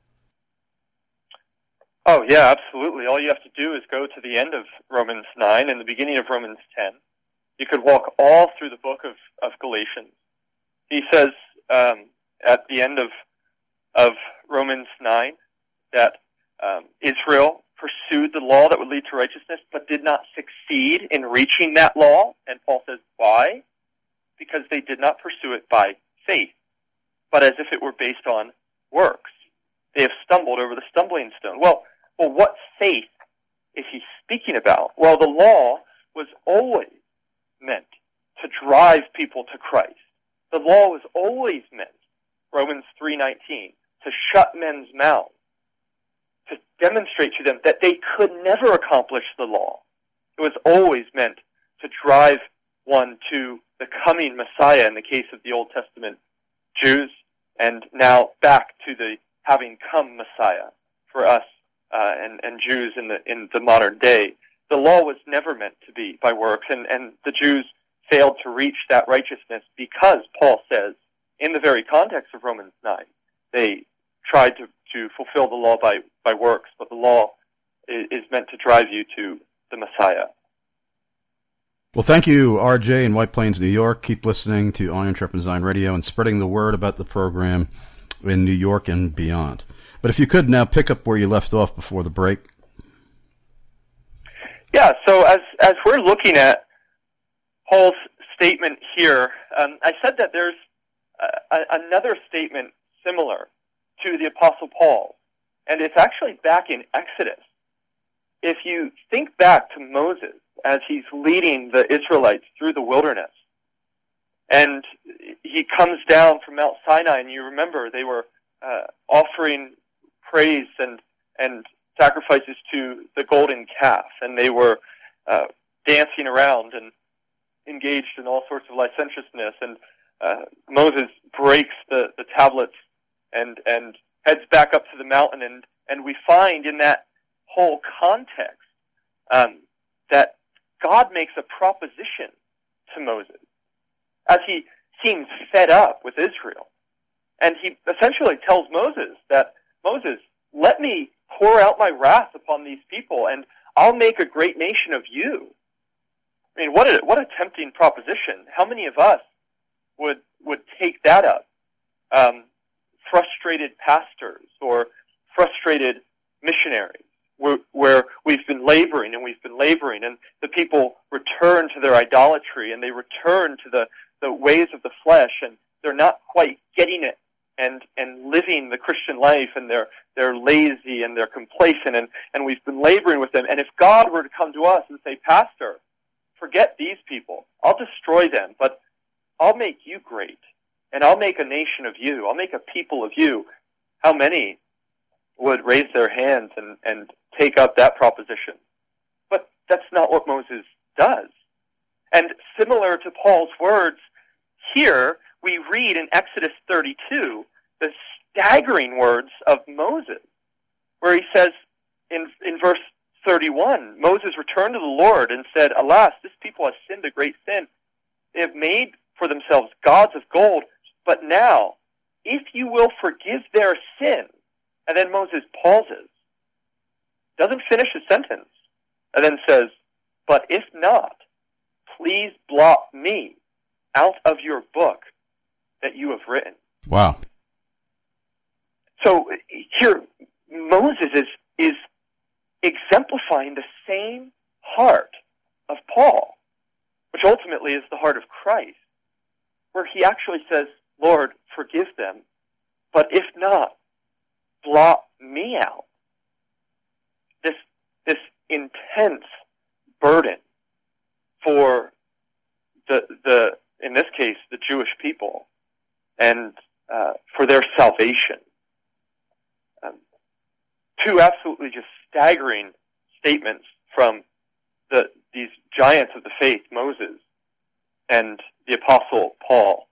Oh, yeah, absolutely. All you have to do is go to the end of Romans nine and the beginning of Romans ten. You could walk all through the book of, of Galatians. He says um, at the end of of Romans nine, that um, Israel pursued the law that would lead to righteousness, but did not succeed in reaching that law. And Paul says, why? Because they did not pursue it by faith, but as if it were based on works. They have stumbled over the stumbling stone. Well, well, what faith is he speaking about? Well, the law was always meant to drive people to Christ. The law was always meant, Romans three nineteen, to shut men's mouths, to demonstrate to them that they could never accomplish the law. It was always meant to drive one to the coming Messiah in the case of the Old Testament Jews, and now back to the having come Messiah for us uh, and, and Jews in the in the modern day. The law was never meant to be by works, and, and the Jews failed to reach that righteousness because Paul says, in the very context of Romans nine, they tried to, to fulfill the law by, by works, but the law is, is meant to drive you to the Messiah. Well, thank you, R J in White Plains, New York. Keep listening to Iron Sharpens Iron Radio and spreading the word about the program in New York and beyond. But if you could now pick up where you left off before the break. Yeah, so as as we're looking at Paul's statement here, um, I said that there's uh, another statement similar to the Apostle Paul, and it's actually back in Exodus. If you think back to Moses as he's leading the Israelites through the wilderness. And he comes down from Mount Sinai, and you remember they were uh, offering praise and, and sacrifices to the golden calf, and they were uh, dancing around and engaged in all sorts of licentiousness. And uh, Moses breaks the, the tablets and, and heads back up to the mountain, and, and we find in that whole context um, that God makes a proposition to Moses as he seems fed up with Israel. And he essentially tells Moses that, Moses, let me pour out my wrath upon these people, and I'll make a great nation of you. I mean, what a, what a tempting proposition. How many of us would would take that up? Um, frustrated pastors or frustrated missionaries, where, where we've been laboring and we've been laboring, and the people return to their idolatry, and they return to the, the ways of the flesh, and they're not quite getting it and and living the Christian life, and they're they're lazy and they're complacent, and, and we've been laboring with them. And if God were to come to us and say, Pastor, forget these people, I'll destroy them, but I'll make you great, and I'll make a nation of you, I'll make a people of you, how many would raise their hands and, and take up that proposition? But that's not what Moses does. And similar to Paul's words, here we read in Exodus thirty-two the staggering words of Moses, where he says in, in verse thirty-one, Moses returned to the Lord and said, Alas, this people has sinned a great sin. They have made for themselves gods of gold, but now, if you will forgive their sin, and then Moses pauses, doesn't finish the sentence, and then says, but if not, please blot me out of your book that you have written. Wow. So here, Moses is, is exemplifying the same heart of Paul, which ultimately is the heart of Christ, where he actually says, Lord, forgive them, but if not, blot me out. This, this intense burden for the, the, in this case, the Jewish people, and uh, for their salvation. Um, two absolutely just staggering statements from the, these giants of the faith, Moses and the Apostle Paul.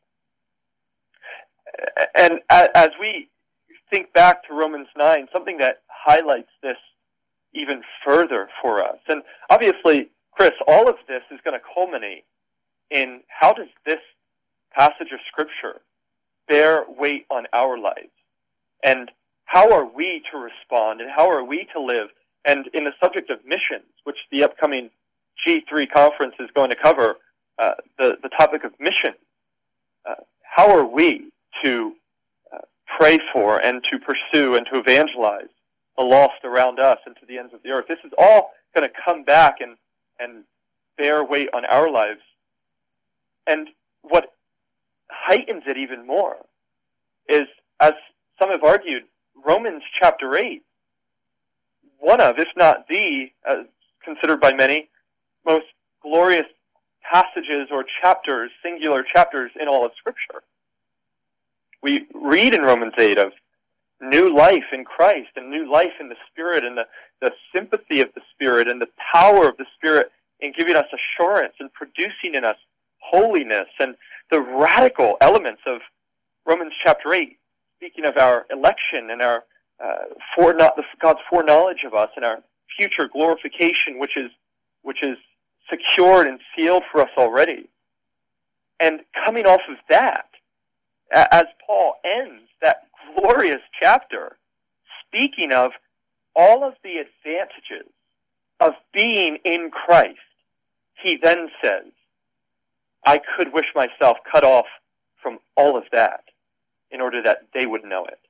And as we think back to Romans nine, something that highlights this even further for us, and obviously, Chris, all of this is going to culminate in how does this passage of Scripture bear weight on our lives, and how are we to respond, and how are we to live? And in the subject of missions, which the upcoming G three conference is going to cover, uh, the, the topic of mission, uh, how are we to uh, pray for and to pursue and to evangelize the lost around us and to the ends of the earth? This is all going to come back and, and bear weight on our lives. And what heightens it even more is, as some have argued, Romans chapter eight, one of, if not the, uh, considered by many, most glorious passages or chapters, singular chapters in all of Scripture. We read in Romans eight of new life in Christ and new life in the Spirit, and the, the sympathy of the Spirit and the power of the Spirit in giving us assurance and producing in us holiness, and the radical elements of Romans chapter eight, speaking of our election and our uh, for not the, God's foreknowledge of us and our future glorification, which is which is secured and sealed for us already. And coming off of that, as Paul ends that glorious chapter, speaking of all of the advantages of being in Christ, he then says, I could wish myself cut off from all of that in order that they would know it.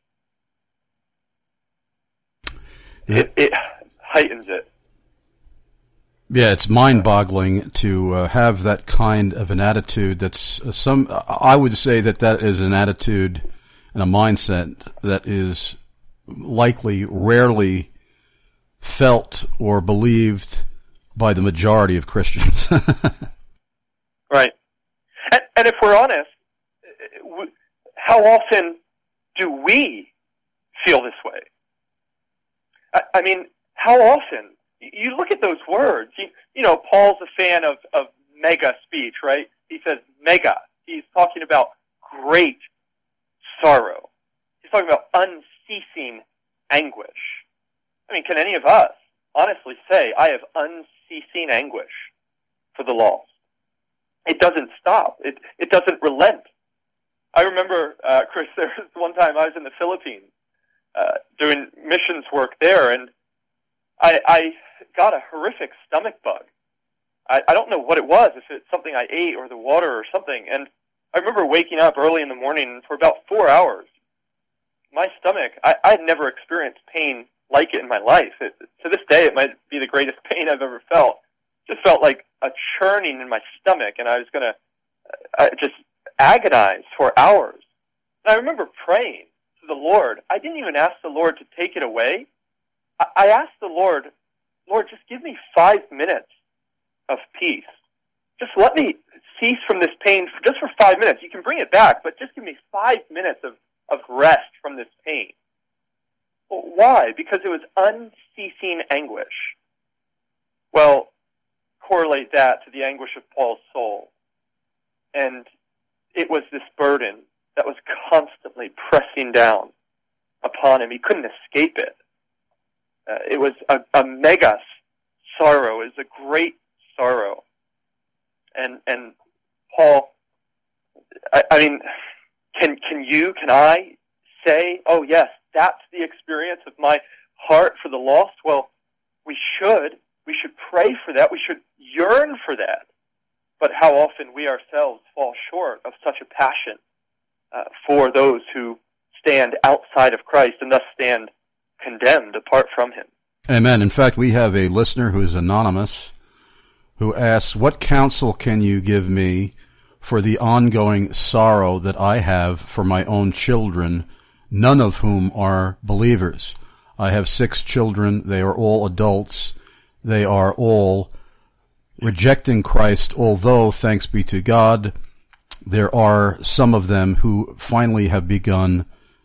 It, it heightens it. Yeah, it's mind-boggling to uh, have that kind of an attitude. That's uh, some. I would say that that is an attitude and a mindset that is likely rarely felt or believed by the majority of Christians. Right. And, and if we're honest, how often do we feel this way? I, I mean, how often? You look at those words. You, you know, Paul's a fan of, of mega speech, right? He says mega. He's talking about great sorrow. He's talking about unceasing anguish. I mean, can any of us honestly say, I have unceasing anguish for the lost? It doesn't stop. It it doesn't relent. I remember, uh, Chris, there was one time I was in the Philippines uh, doing missions work there, and I, I got a horrific stomach bug. I, I don't know what it was, if it's something I ate or the water or something. And I remember waking up early in the morning, and for about four hours, my stomach, I, I had never experienced pain like it in my life. It, to this day, it might be the greatest pain I've ever felt. Just felt like a churning in my stomach, and I was going to uh, just agonize for hours. And I remember praying to the Lord. I didn't even ask the Lord to take it away. I, I asked the Lord, Lord, just give me five minutes of peace. Just let me cease from this pain for, just for five minutes. You can bring it back, but just give me five minutes of, of rest from this pain. Well, why? Because it was unceasing anguish. Well, correlate that to the anguish of Paul's soul. And it was this burden that was constantly pressing down upon him. He couldn't escape it. Uh, it was a, a mega sorrow. It was a great sorrow. And and Paul, I, I mean, can can you, can I say, oh yes, that's the experience of my heart for the lost? Well, we should. We should pray for that. We should yearn for that. But how often we ourselves fall short of such a passion uh, for those who stand outside of Christ and thus stand condemned apart from him. Amen. In fact, we have a listener who is anonymous who asks, what counsel can you give me for the ongoing sorrow that I have for my own children, none of whom are believers? I have six children. They are all adults. They are all rejecting Christ, although, thanks be to God, there are some of them who finally have begun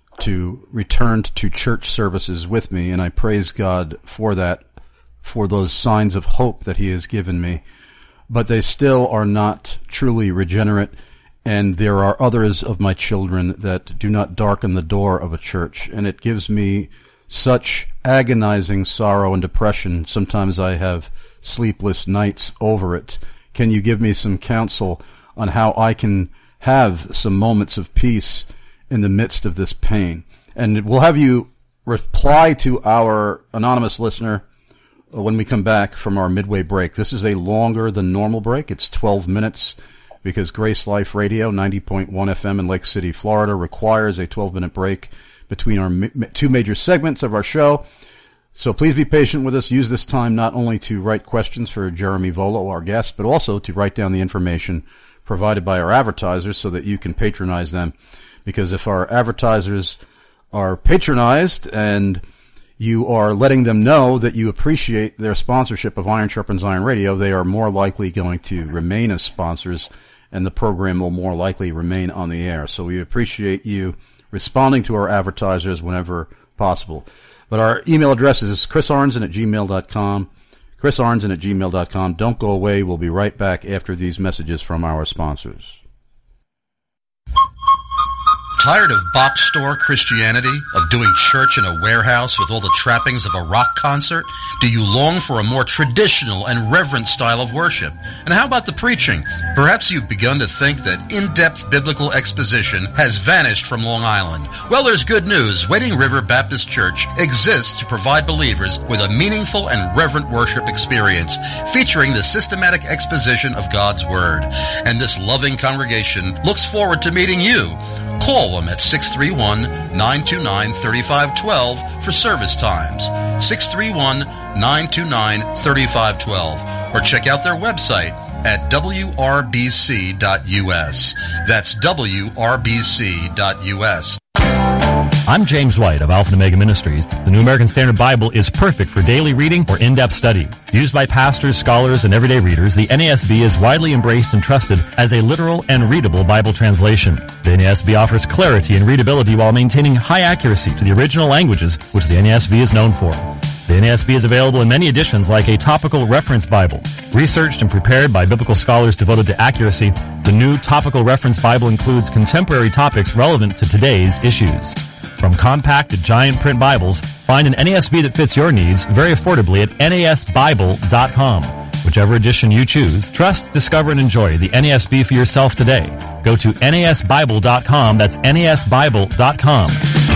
to return to church services with me, and I praise God for that, for those signs of hope that he has given me. But they still are not truly regenerate, and there are others of my children that do not darken the door of a church, and it gives me such agonizing sorrow and depression. Sometimes I have sleepless nights over it. Can you give me some counsel on how I can have some moments of peace in the midst of this pain? And we'll have you reply to our anonymous listener when we come back from our midway break. This is a longer than normal break. It's twelve minutes because Grace Life Radio, ninety point one F M in Lake City, Florida, requires a twelve-minute break between our two major segments of our show. So please be patient with us. Use this time not only to write questions for Jeremy Volo, our guest, but also to write down the information provided by our advertisers so that you can patronize them. Because if our advertisers are patronized and you are letting them know that you appreciate their sponsorship of Iron Sharpens Iron Radio, they are more likely going to remain as sponsors, and the program will more likely remain on the air. So we appreciate you responding to our advertisers whenever possible. But our email address is chris arnzen at gmail dot com. chris arnzen at gmail dot com. Don't go away. We'll be right back after these messages from our sponsors. Tired of box store Christianity, of doing church in a warehouse with all the trappings of a rock concert? Do you long for a more traditional and reverent style of worship? And how about the preaching? Perhaps you've begun to think that in-depth biblical exposition has vanished from Long Island. Well, there's good news. Wading River Baptist Church exists to provide believers with a meaningful and reverent worship experience featuring the systematic exposition of God's Word. And this loving congregation looks forward to meeting you. Call them at six three one, nine two nine, three five one two for service times. six three one, nine two nine, three five one two. Or check out their website at w r b c dot u s. That's w r b c dot u s. I'm James White of Alpha and Omega Ministries. The New American Standard Bible is perfect for daily reading or in-depth study. Used by pastors, scholars, and everyday readers, the N A S B is widely embraced and trusted as a literal and readable Bible translation. The N A S B offers clarity and readability while maintaining high accuracy to the original languages, which the N A S B is known for. The N A S B is available in many editions like a topical reference Bible. Researched and prepared by biblical scholars devoted to accuracy, the new topical reference Bible includes contemporary topics relevant to today's issues. From compact to giant print Bibles, find an N A S B that fits your needs very affordably at N A S Bible dot com. Whichever edition you choose, trust, discover, and enjoy the N A S B for yourself today. Go to N A S Bible dot com. That's N A S Bible dot com.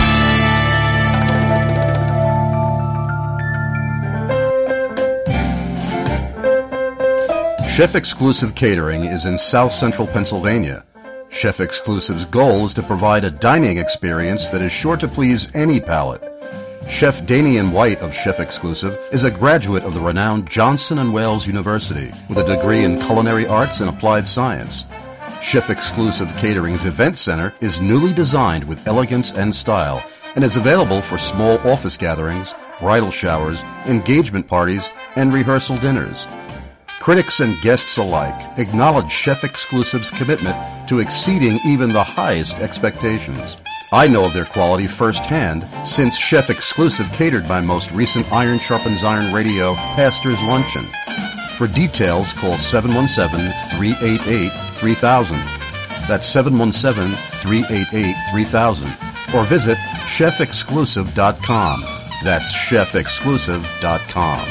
Chef Exclusive Catering is in South Central Pennsylvania. Chef Exclusive's goal is to provide a dining experience that is sure to please any palate. Chef Damian White of Chef Exclusive is a graduate of the renowned Johnson and Wales University with a degree in culinary arts and applied science. Chef Exclusive Catering's event center is newly designed with elegance and style and is available for small office gatherings, bridal showers, engagement parties, and rehearsal dinners. Critics and guests alike acknowledge Chef Exclusive's commitment to exceeding even the highest expectations. I know of their quality firsthand since Chef Exclusive catered my most recent Iron Sharpens Iron Radio Pastor's Luncheon. For details, call seven one seven, three eight eight, three thousand. That's seven one seven, three eight eight, three thousand. Or visit chef exclusive dot com. That's chef exclusive dot com.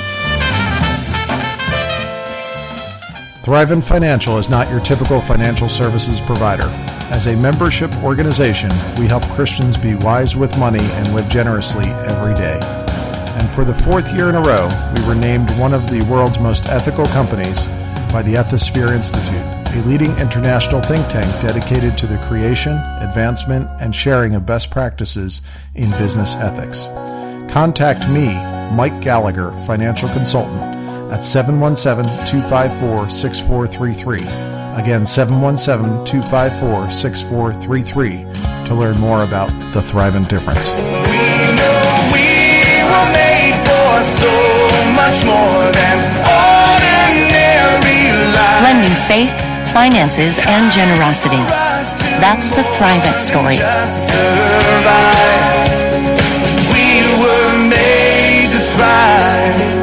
Thrivent Financial is not your typical financial services provider. As a membership organization, we help Christians be wise with money and live generously every day. And for the fourth year in a row, we were named one of the world's most ethical companies by the Ethisphere Institute, a leading international think tank dedicated to the creation, advancement, and sharing of best practices in business ethics. Contact me, Mike Gallagher, financial consultant, at seven one seven, two five four, six four three three. Again, seven one seven, two five four, six four three three to learn more about the Thrivent difference. We know we were made for so much more than ordinary life. Blending faith, finances, and generosity. That's the Thrivent story. We were made to thrive.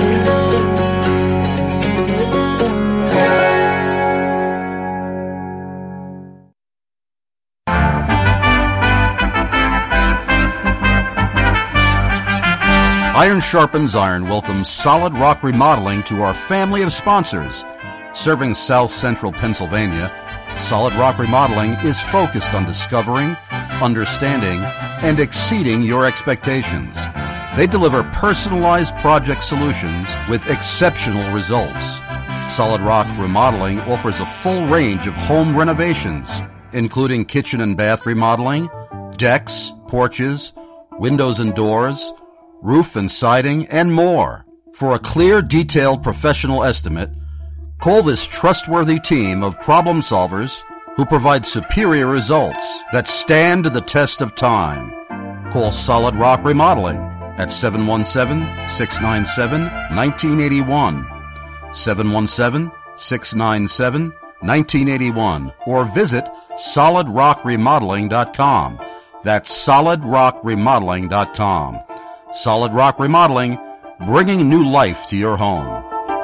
Iron Sharpens Iron welcomes Solid Rock Remodeling to our family of sponsors. Serving South Central Pennsylvania, Solid Rock Remodeling is focused on discovering, understanding, and exceeding your expectations. They deliver personalized project solutions with exceptional results. Solid Rock Remodeling offers a full range of home renovations, including kitchen and bath remodeling, decks, porches, windows and doors, roof and siding, and more. For a clear, detailed professional estimate, call this trustworthy team of problem solvers who provide superior results that stand the test of time. Call Solid Rock Remodeling at seven one seven, six nine seven, one nine eight one, seven one seven, six nine seven, one nine eight one, or visit solid rock remodeling dot com. That's solid rock remodeling dot com. Solid Rock Remodeling, bringing new life to your home.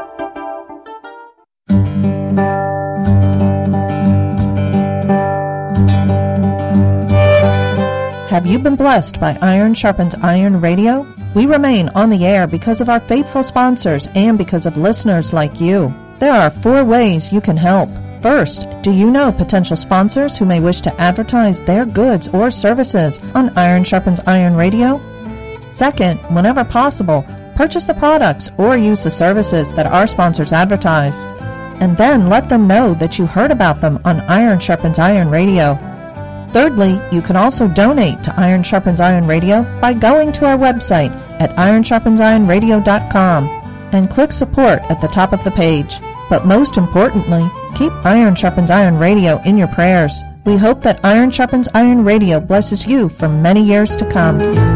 Have you been blessed by Iron Sharpens Iron Radio? We remain on the air because of our faithful sponsors and because of listeners like you. There are four ways you can help. First, do you know potential sponsors who may wish to advertise their goods or services on Iron Sharpens Iron Radio? Second, whenever possible, purchase the products or use the services that our sponsors advertise. And then let them know that you heard about them on Iron Sharpens Iron Radio. Thirdly, you can also donate to Iron Sharpens Iron Radio by going to our website at iron sharpens iron radio dot com and click support at the top of the page. But most importantly, keep Iron Sharpens Iron Radio in your prayers. We hope that Iron Sharpens Iron Radio blesses you for many years to come.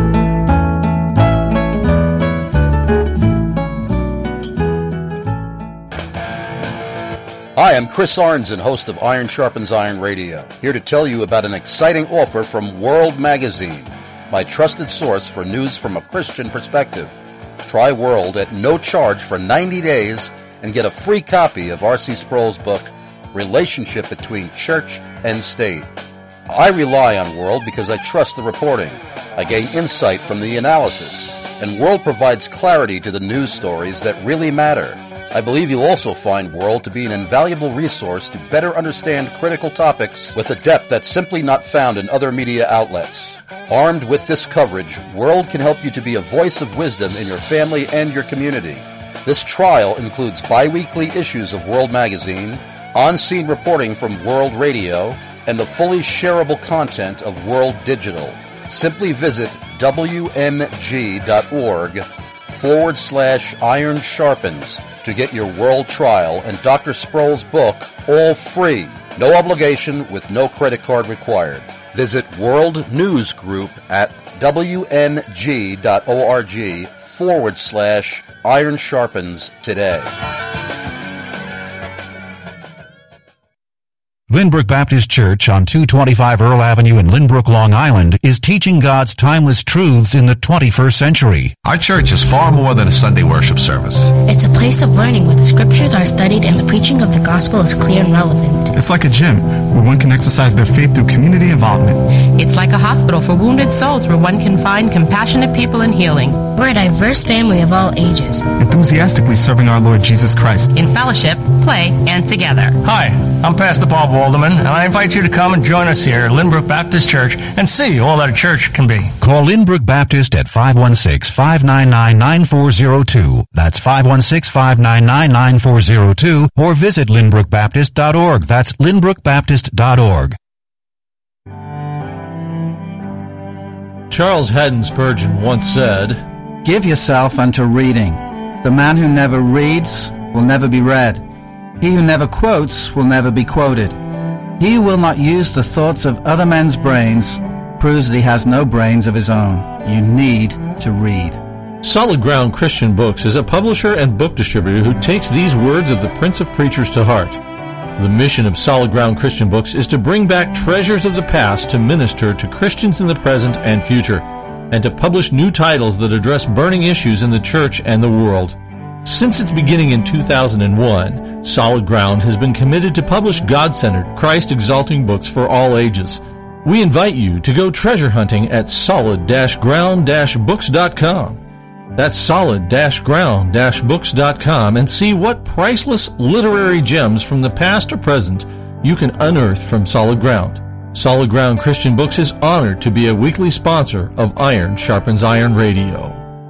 Hi, I'm Chris Arnzen, host of Iron Sharpens Iron Radio, here to tell you about an exciting offer from World Magazine, my trusted source for news from a Christian perspective. Try World at no charge for ninety days and get a free copy of R C Sproul's book, Relationship Between Church and State. I rely on World because I trust the reporting. I gain insight from the analysis, and World provides clarity to the news stories that really matter. I believe you'll also find World to be an invaluable resource to better understand critical topics with a depth that's simply not found in other media outlets. Armed with this coverage, World can help you to be a voice of wisdom in your family and your community. This trial includes bi-weekly issues of World Magazine, on-scene reporting from World Radio, and the fully shareable content of World Digital. Simply visit wmg.org forward slash iron sharpens to get your World trial and Doctor Sproul's book all free. No obligation with no credit card required. Visit World News Group at wmg.org forward slash iron sharpens today. Lynbrook Baptist Church on two twenty-five Earl Avenue in Lynbrook, Long Island is teaching God's timeless truths in the twenty-first century. Our church is far more than a Sunday worship service. It's a place of learning where the scriptures are studied and the preaching of the gospel is clear and relevant. It's like a gym where one can exercise their faith through community involvement. It's like a hospital for wounded souls where one can find compassionate people in healing. We're a diverse family of all ages, enthusiastically serving our Lord Jesus Christ in fellowship, play, and together. Hi, I'm Pastor Bob Walderman, and I invite you to come and join us here at Lynbrook Baptist Church and see all that a church can be. Call Lynbrook Baptist at five one six, five nine nine, nine four zero two. That's five one six, five nine nine, nine four zero two, or visit lynbrook baptist dot org. That's lynbrook baptist dot org. Charles Haddon Spurgeon once said, "Give yourself unto reading. The man who never reads will never be read. He who never quotes will never be quoted. He who will not use the thoughts of other men's brains proves that he has no brains of his own. You need to read." Solid Ground Christian Books is a publisher and book distributor who takes these words of the Prince of Preachers to heart. The mission of Solid Ground Christian Books is to bring back treasures of the past to minister to Christians in the present and future, and to publish new titles that address burning issues in the church and the world. Since its beginning in two thousand one, Solid Ground has been committed to publish God-centered, Christ-exalting books for all ages. We invite you to go treasure hunting at solid ground books dot com. That's solid ground books dot com and see what priceless literary gems from the past or present you can unearth from Solid Ground. Solid Ground Christian Books is honored to be a weekly sponsor of Iron Sharpens Iron Radio.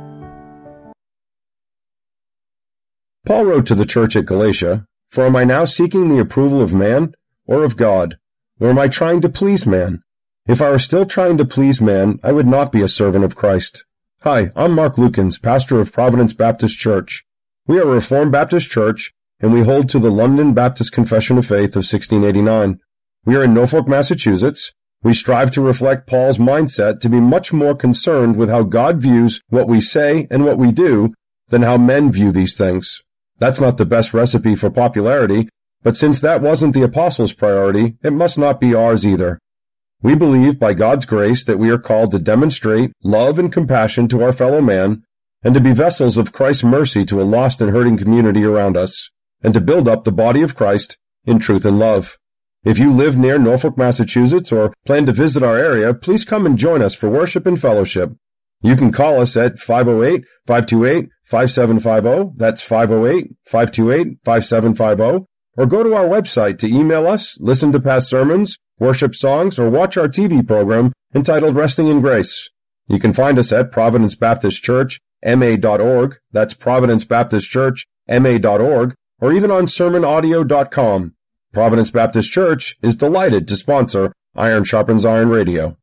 Paul wrote to the church at Galatia, "For am I now seeking the approval of man or of God? Or am I trying to please man? If I were still trying to please man, I would not be a servant of Christ." Hi, I'm Mark Lukens, pastor of Providence Baptist Church. We are a Reformed Baptist church, and we hold to the London Baptist Confession of Faith of sixteen eighty-nine. We are in Norfolk, Massachusetts. We strive to reflect Paul's mindset to be much more concerned with how God views what we say and what we do than how men view these things. That's not the best recipe for popularity, but since that wasn't the apostles' priority, it must not be ours either. We believe by God's grace that we are called to demonstrate love and compassion to our fellow man, and to be vessels of Christ's mercy to a lost and hurting community around us, and to build up the body of Christ in truth and love. If you live near Norfolk, Massachusetts, or plan to visit our area, please come and join us for worship and fellowship. You can call us at five oh eight, five two eight, five seven five zero, that's five oh eight, five two eight, five seven five zero, or go to our website to email us, listen to past sermons, worship songs, or watch our T V program entitled Resting in Grace. You can find us at Providence Baptist Church, M A dot org, that's Providence Baptist Church, M A dot org, or even on sermon audio dot com. Providence Baptist Church is delighted to sponsor Iron Sharpens Iron Radio.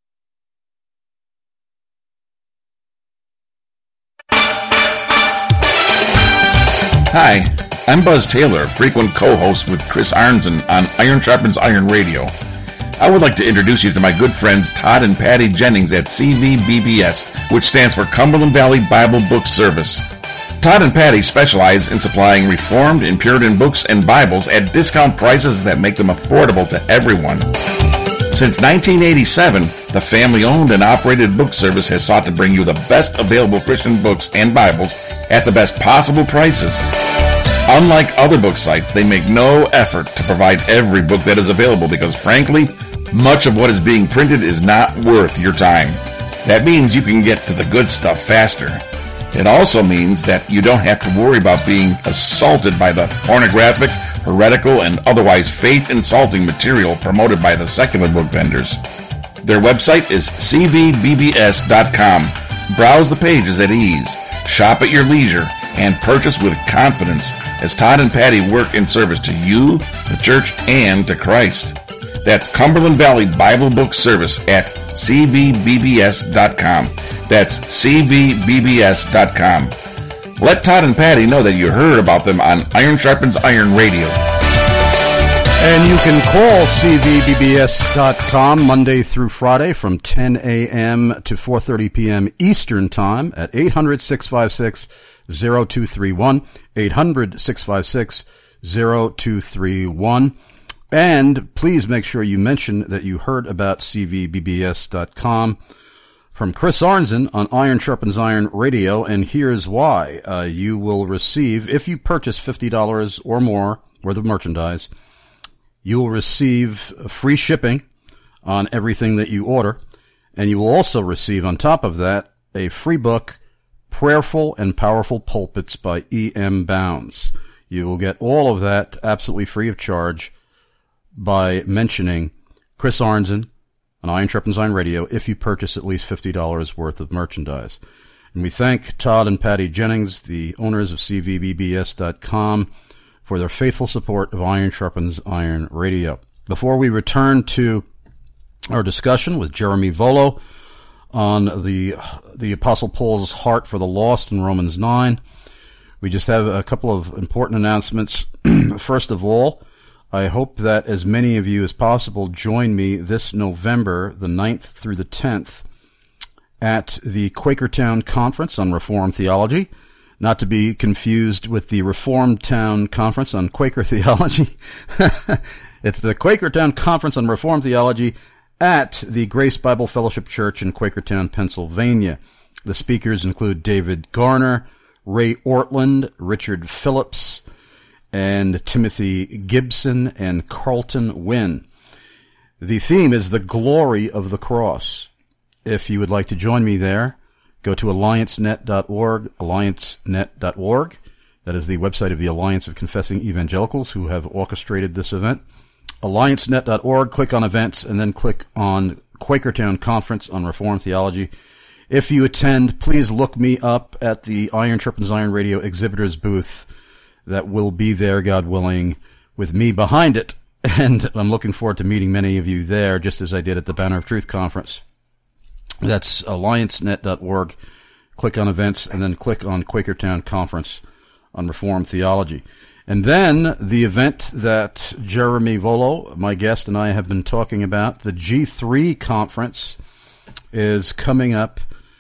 Hi, I'm Buzz Taylor, frequent co-host with Chris Arnzen on Iron Sharpens Iron Radio. I would like to introduce you to my good friends Todd and Patty Jennings at C V B B S, which stands for Cumberland Valley Bible Book Service. Todd and Patty specialize in supplying Reformed and Puritan books and Bibles at discount prices that make them affordable to everyone. Since nineteen eighty-seven, the family-owned and operated book service has sought to bring you the best available Christian books and Bibles at the best possible prices. Unlike other book sites, they make no effort to provide every book that is available because, frankly, much of what is being printed is not worth your time. That means you can get to the good stuff faster. It also means that you don't have to worry about being assaulted by the pornographic, heretical, and otherwise faith-insulting material promoted by the secular book vendors. Their website is c v b b s dot com. Browse the pages at ease, shop at your leisure, and purchase with confidence as Todd and Patty work in service to you, the church, and to Christ. That's Cumberland Valley Bible Book Service at c v b b s dot com. That's c v b b s dot com. Let Todd and Patty know that you heard about them on Iron Sharpens Iron Radio. And you can call c v b b s dot com Monday through Friday from ten a.m. to four thirty p.m. Eastern Time at eight hundred, six five six, zero two three one, eight hundred, six five six, zero two three one. And please make sure you mention that you heard about c v b b s dot com from Chris Arnzen on Iron Sharpens Iron Radio, and here's why. Uh, you will receive, if you purchase fifty dollars or more worth of merchandise, you will receive free shipping on everything that you order, and you will also receive, on top of that, a free book, Prayerful and Powerful Pulpits by E M Bounds. You will get all of that absolutely free of charge by mentioning Chris Arnzen on Iron Sharpens Iron Radio if you purchase at least fifty dollars worth of merchandise. And we thank Todd and Patty Jennings, the owners of c v b b s dot com, for their faithful support of Iron Sharpens Iron Radio. Before we return to our discussion with Jeremy Volo on the the Apostle Paul's heart for the lost in Romans nine, we just have a couple of important announcements. First of all, I hope that as many of you as possible join me this November, the ninth through the tenth, at the Quakertown Conference on Reformed Theology, not to be confused with the Reformed Town Conference on Quaker Theology. It's the Quakertown Conference on Reformed Theology at the Grace Bible Fellowship Church in Quakertown, Pennsylvania. The speakers include David Garner, Ray Ortland, Richard Phillips, and Timothy Gibson and Carlton Wynn. The theme is the glory of the cross. If you would like to join me there, go to alliance net dot org, alliance net dot org. That is the website of the Alliance of Confessing Evangelicals, who have orchestrated this event. alliance net dot org, click on events, and then click on Quakertown Conference on Reformed Theology. If you attend, please look me up at the Iron Sharpens Iron Radio exhibitors booth that will be there, God willing, with me behind it. And I'm looking forward to meeting many of you there, just as I did at the Banner of Truth Conference. That's alliance net dot org. Click on events, and then click on Quakertown Conference on Reformed Theology. And then the event that Jeremy Volo, my guest, and I have been talking about, the G three Conference, is coming up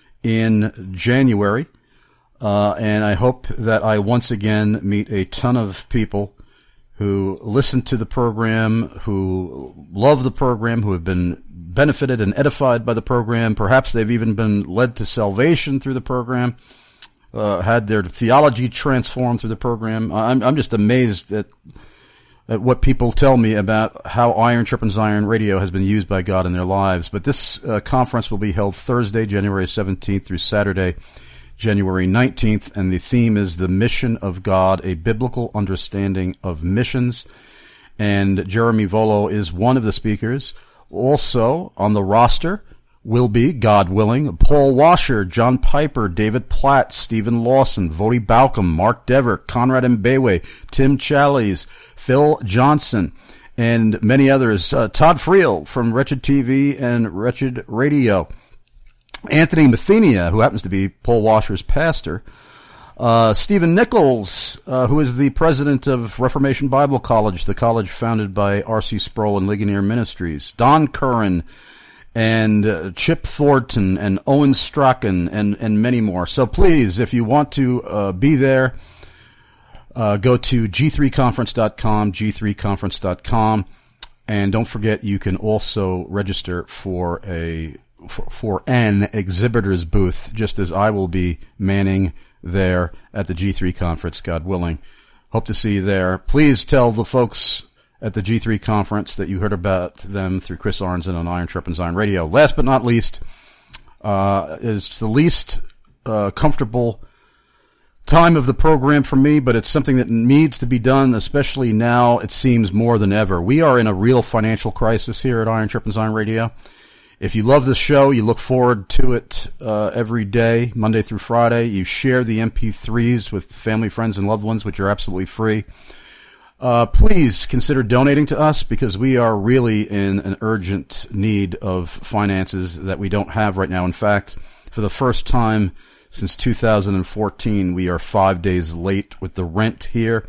in January. Uh, and I hope that I once again meet a ton of people who listen to the program, who love the program, who have been benefited and edified by the program. Perhaps they've even been led to salvation through the program, uh, had their theology transformed through the program. I'm, I'm just amazed at, at what people tell me about how Iron Sharpens Iron Radio has been used by God in their lives. But this uh, conference will be held Thursday, January seventeenth through Saturday, January nineteenth, and the theme is The Mission of God, a Biblical Understanding of Missions. And Jeremy Volo is one of the speakers. Also on the roster will be, God willing, Paul Washer, John Piper, David Platt, Stephen Lawson, Vodi Balcom, Mark Dever, Conrad Mbewe, Tim Challies, Phil Johnson, and many others. Uh, Todd Friel from Wretched T V and Wretched Radio. Anthony Mathenia, who happens to be Paul Washer's pastor, Uh, Stephen Nichols, uh, who is the president of Reformation Bible College, the college founded by R C Sproul and Ligonier Ministries. Don Curran and uh, Chip Thornton and Owen Strachan and, and many more. So please, if you want to uh, be there, uh, go to G three conference dot com, G three conference dot com, and don't forget you can also register for a for, for an exhibitor's booth, just as I will be manning there at the G three conference, God willing. Hope to see you there. Please tell the folks at the G three conference that you heard about them through Chris Arnzen on Iron Sharpens Iron Radio. Last but not least, uh, is the least uh, comfortable time of the program for me, but it's something that needs to be done, especially now it seems more than ever. We are in a real financial crisis here at Iron Sharpens Iron Radio. If you love the show, you look forward to it uh, every day, Monday through Friday. You share the M P threes with family, friends, and loved ones, which are absolutely free. Uh, please consider donating to us because we are really in an urgent need of finances that we don't have right now. In fact, for the first time since two thousand fourteen, we are five days late with the rent here.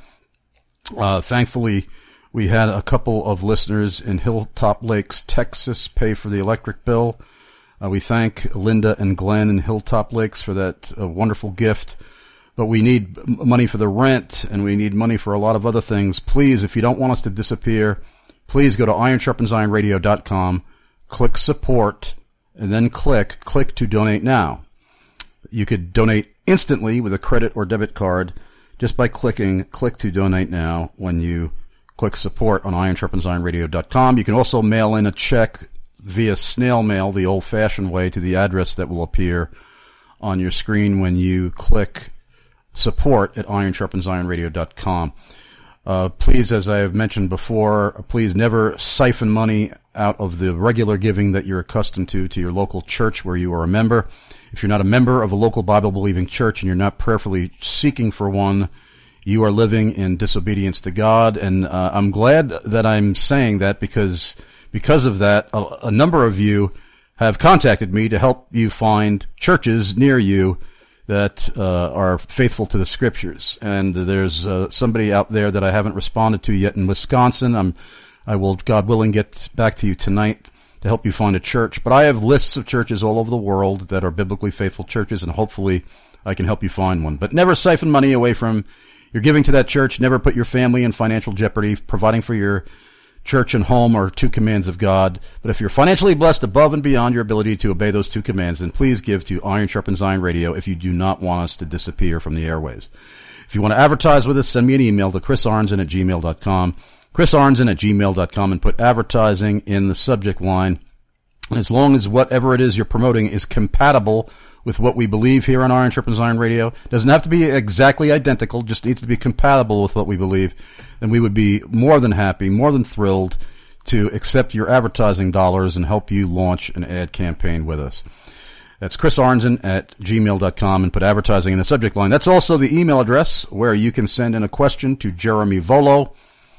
Uh, thankfully, we had a couple of listeners in Hilltop Lakes, Texas, pay for the electric bill. Uh, we thank Linda and Glenn in Hilltop Lakes for that uh, wonderful gift. But we need money for the rent, and we need money for a lot of other things. Please, if you don't want us to disappear, please go to iron sharpens iron radio dot com, click support, and then click, click to donate now. You could donate instantly with a credit or debit card just by clicking click to donate now when you click support on iron sharpens iron radio dot com. You can also mail in a check via snail mail, the old-fashioned way, to the address that will appear on your screen when you click support at iron sharpens iron radio dot com. Uh, please, as I have mentioned before, please never siphon money out of the regular giving that you're accustomed to to your local church where you are a member. If you're not a member of a local Bible-believing church and you're not prayerfully seeking for one, you are living in disobedience to God, and uh, I'm glad that I'm saying that because because of that, a, a number of you have contacted me to help you find churches near you that uh, are faithful to the Scriptures. And there's uh, somebody out there that I haven't responded to yet in Wisconsin. I'm, I will, God willing, get back to you tonight to help you find a church. But I have lists of churches all over the world that are biblically faithful churches, and hopefully I can help you find one. But never siphon money away from you're giving to that church. Never put your family in financial jeopardy. Providing for your church and home are two commands of God. But if you're financially blessed above and beyond your ability to obey those two commands, then please give to Iron Sharpens Iron Radio if you do not want us to disappear from the airwaves. If you want to advertise with us, send me an email to chris arnzen at gmail dot com, chris arnzen at gmail dot com, and put advertising in the subject line. And as long as whatever it is you're promoting is compatible with what we believe here on Iron Sharpens Iron Radio, doesn't have to be exactly identical, just needs to be compatible with what we believe, then we would be more than happy, more than thrilled to accept your advertising dollars and help you launch an ad campaign with us. That's chris arnzen at gmail dot com, and put advertising in the subject line. That's also the email address where you can send in a question to Jeremy Volo,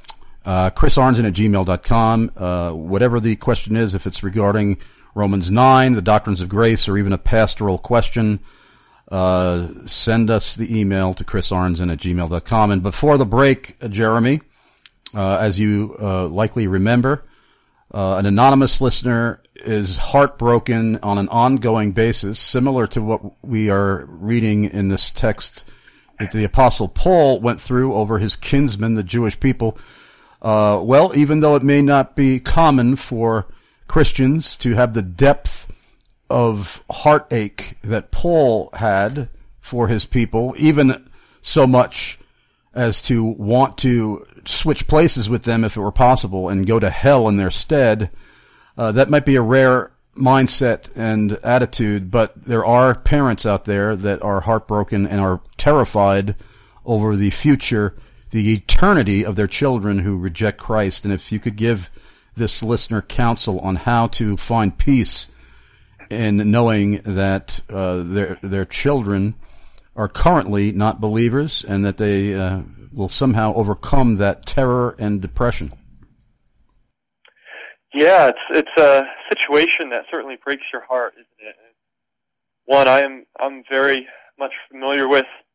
uh, chris arnzen at gmail dot com. Uh, whatever the question is, if it's regarding Romans nine, the doctrines of grace, or even a pastoral question, uh, send us the email to chris arnzen at gmail dot com. And before the break, uh, Jeremy, uh, as you uh, likely remember, uh, an anonymous listener is heartbroken on an ongoing basis, similar to what we are reading in this text that the Apostle Paul went through over his kinsmen, the Jewish people. Uh, well, even though it may not be common for Christians to have the depth of heartache that Paul had for his people, even so much as to want to switch places with them if it were possible and go to hell in their stead, uh, that might be a rare mindset and attitude, but there are parents out there that are heartbroken and are terrified over the future, the eternity of their children who reject Christ. And if you could give this listener counsel on how to find peace in knowing that uh, their their children are currently not believers and that they uh, will somehow overcome that terror and depression. Yeah, it's it's a situation that certainly breaks your heart, isn't it? One I am I'm very much familiar with.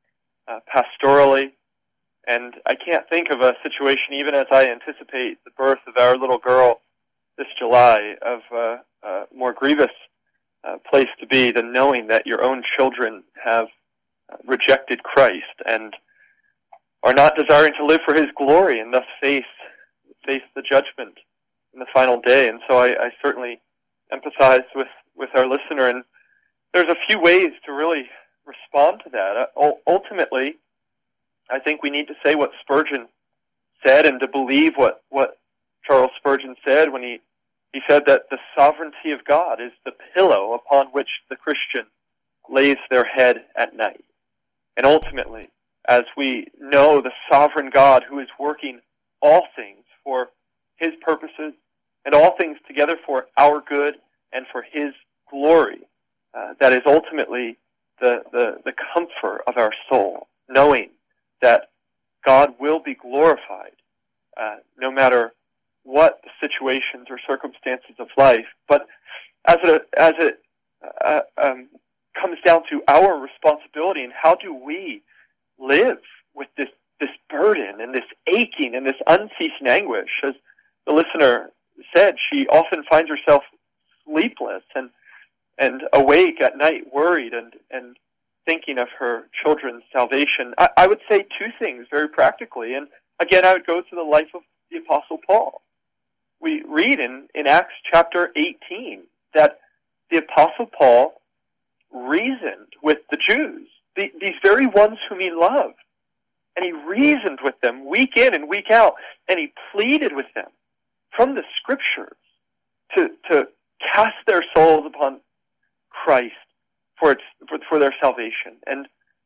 uh, pastorally. And I can't think of a situation, even as I anticipate the birth of our little girl this July, of uh, a more grievous uh, place to be than knowing that your own children have uh, rejected Christ and are not desiring to live for His glory, and thus face face the judgment in the final day. And so I, I certainly empathize with, with our listener, and there's a few ways to really respond to that. Uh, ultimately, I think we need to say what Spurgeon said and to believe what, what Charles Spurgeon said when he, he said that the sovereignty of God is the pillow upon which the Christian lays their head at night. And ultimately, as we know the sovereign God who is working all things for His purposes and all things together for our good and for His glory, uh, that is ultimately the, the, the comfort of our soul, knowing that God will be glorified uh, no matter what the situations or circumstances of life. But as it, as it uh, um, comes down to our responsibility and how do we live with this, this burden and this aching and this unceasing anguish. As the listener said, she often finds herself sleepless and and awake at night, worried and, and thinking of her children's salvation. I, I would say two things very practically, and again I would go to the life of the Apostle Paul. We read in, in Acts chapter eighteen that the Apostle Paul reasoned with the Jews, the, these very ones whom he loved, and he reasoned with them week in and week out, and he pleaded with them from the Scriptures to, to cast their souls upon Christ for its for, for their salvation. And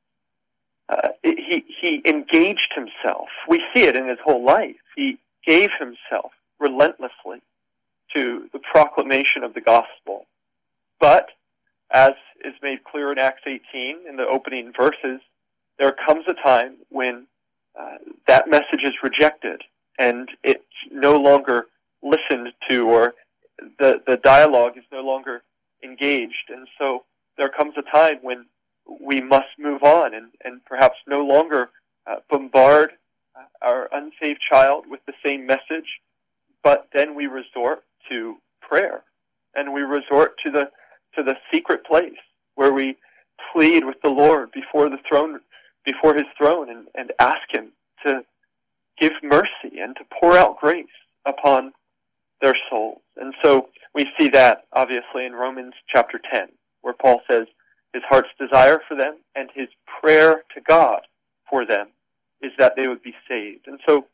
uh, it, he he engaged himself. We see it in his whole life. He gave himself relentlessly to the proclamation of the gospel. But as is made clear in Acts eighteen, in the opening verses, there comes a time when uh, that message is rejected and it's no longer listened to, or the, the dialogue is no longer engaged. And so there comes a time when we must move on and, and perhaps no longer uh, bombard uh, our unsaved child with the same message, but then we resort to prayer and we resort to the to the secret place where we plead with the Lord before the throne, before His throne, and, and ask Him to give mercy and to pour out grace upon their souls. And so we see that obviously in Romans chapter ten, where Paul says his heart's desire for them and his prayer to God for them is that they would be saved. And so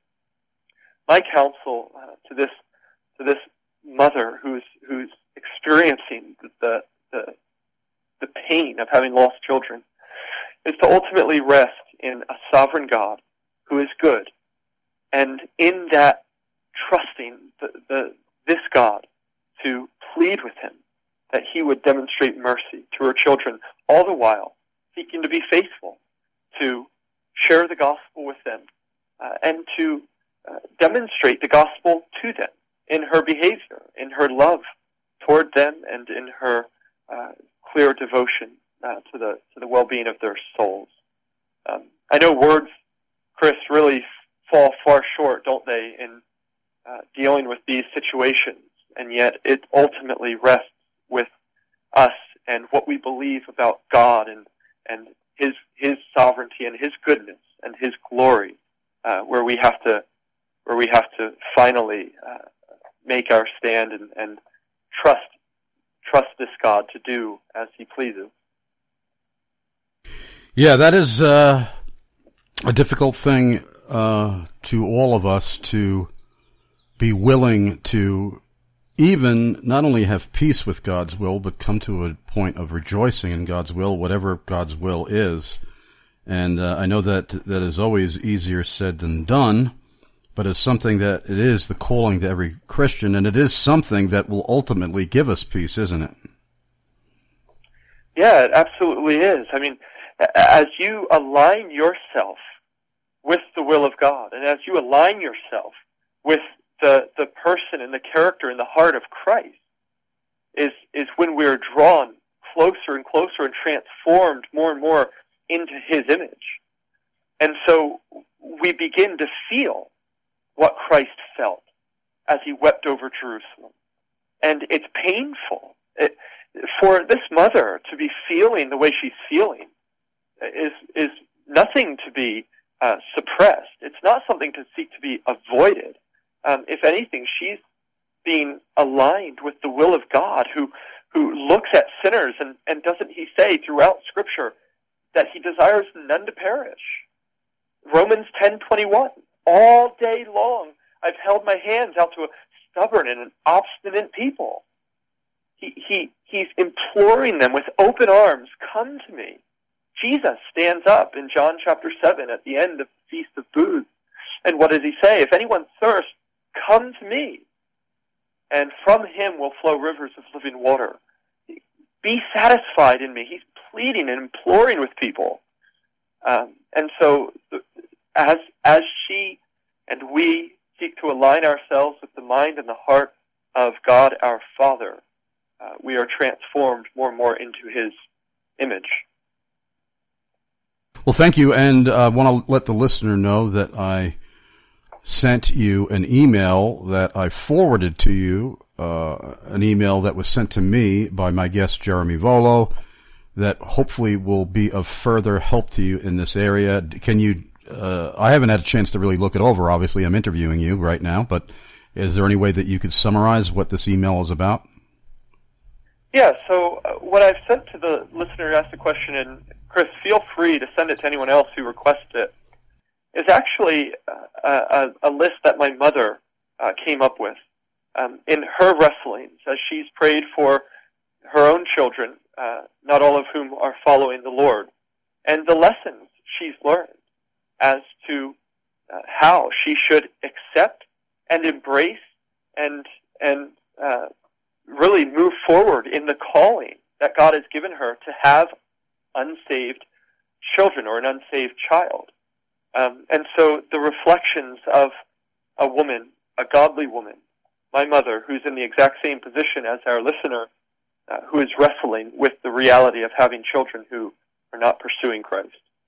my counsel uh, to this to this mother who's who's experiencing the, the the pain of having lost children is to ultimately rest in a sovereign God who is good, and in that trusting the, the this God to plead with Him that He would demonstrate mercy to her children, all the while seeking to be faithful to share the gospel with them uh, and to uh, demonstrate the gospel to them in her behavior, in her love toward them, and in her uh, clear devotion uh, to the to the well-being of their souls. Um, I know words, Chris, really fall far short, don't they, in uh, dealing with these situations, and yet it ultimately rests with us and what we believe about God and and His His sovereignty and His goodness and His glory, uh, where we have to where we have to finally uh, make our stand and, and trust trust this God to do as He pleases. Yeah, that is uh, a difficult thing uh, to all of us, to be willing to even not only have peace with God's will, but come to a point of rejoicing in God's will, whatever God's will is. And uh, I know that that is always easier said than done, but it's something that it is the calling to every Christian, and it is something that will ultimately give us peace, isn't it? Yeah, it absolutely is. I mean, as you align yourself with the will of God, and as you align yourself with the the person and the character and the heart of Christ, is is when we're drawn closer and closer and transformed more and more into His image. And so we begin to feel what Christ felt as he wept over Jerusalem. And it's painful. It, for this mother to be feeling the way she's feeling is is nothing to be uh, suppressed. It's not something to seek to be avoided. Um, if anything, she's being aligned with the will of God, who who looks at sinners, and, and doesn't he say throughout Scripture that he desires none to perish? Romans ten twenty-one, all day long I've held my hands out to a stubborn and an obstinate people. He, he, he's imploring them with open arms, come to me. Jesus stands up in John chapter seven at the end of the Feast of Booths. And what does he say? If anyone thirsts, come to me, and from him will flow rivers of living water. Be satisfied in me. He's pleading and imploring with people. Um, and so as, as she and we seek to align ourselves with the mind and the heart of God our Father, uh, we are transformed more and more into his image. Well, thank you, and I uh, want to let the listener know that I sent you an email that I forwarded to you, uh, an email that was sent to me by my guest Jeremy Volo, that hopefully will be of further help to you in this area. Can you, uh, I haven't had a chance to really look it over, obviously I'm interviewing you right now, but is there any way that you could summarize what this email is about? Yeah, so uh, what I've sent to the listener who asked the question, and Chris, feel free to send it to anyone else who requests it, is actually uh, a, a list that my mother uh, came up with um, in her wrestlings as she's prayed for her own children, uh, not all of whom are following the Lord, and the lessons she's learned as to uh, how she should accept and embrace and and uh, really move forward in the calling that God has given her to have unsaved children or an unsaved child. Um, and so the reflections of a woman, a godly woman, my mother, who's in the exact same position as our listener, uh, who is wrestling with the reality of having children who are not pursuing Christ.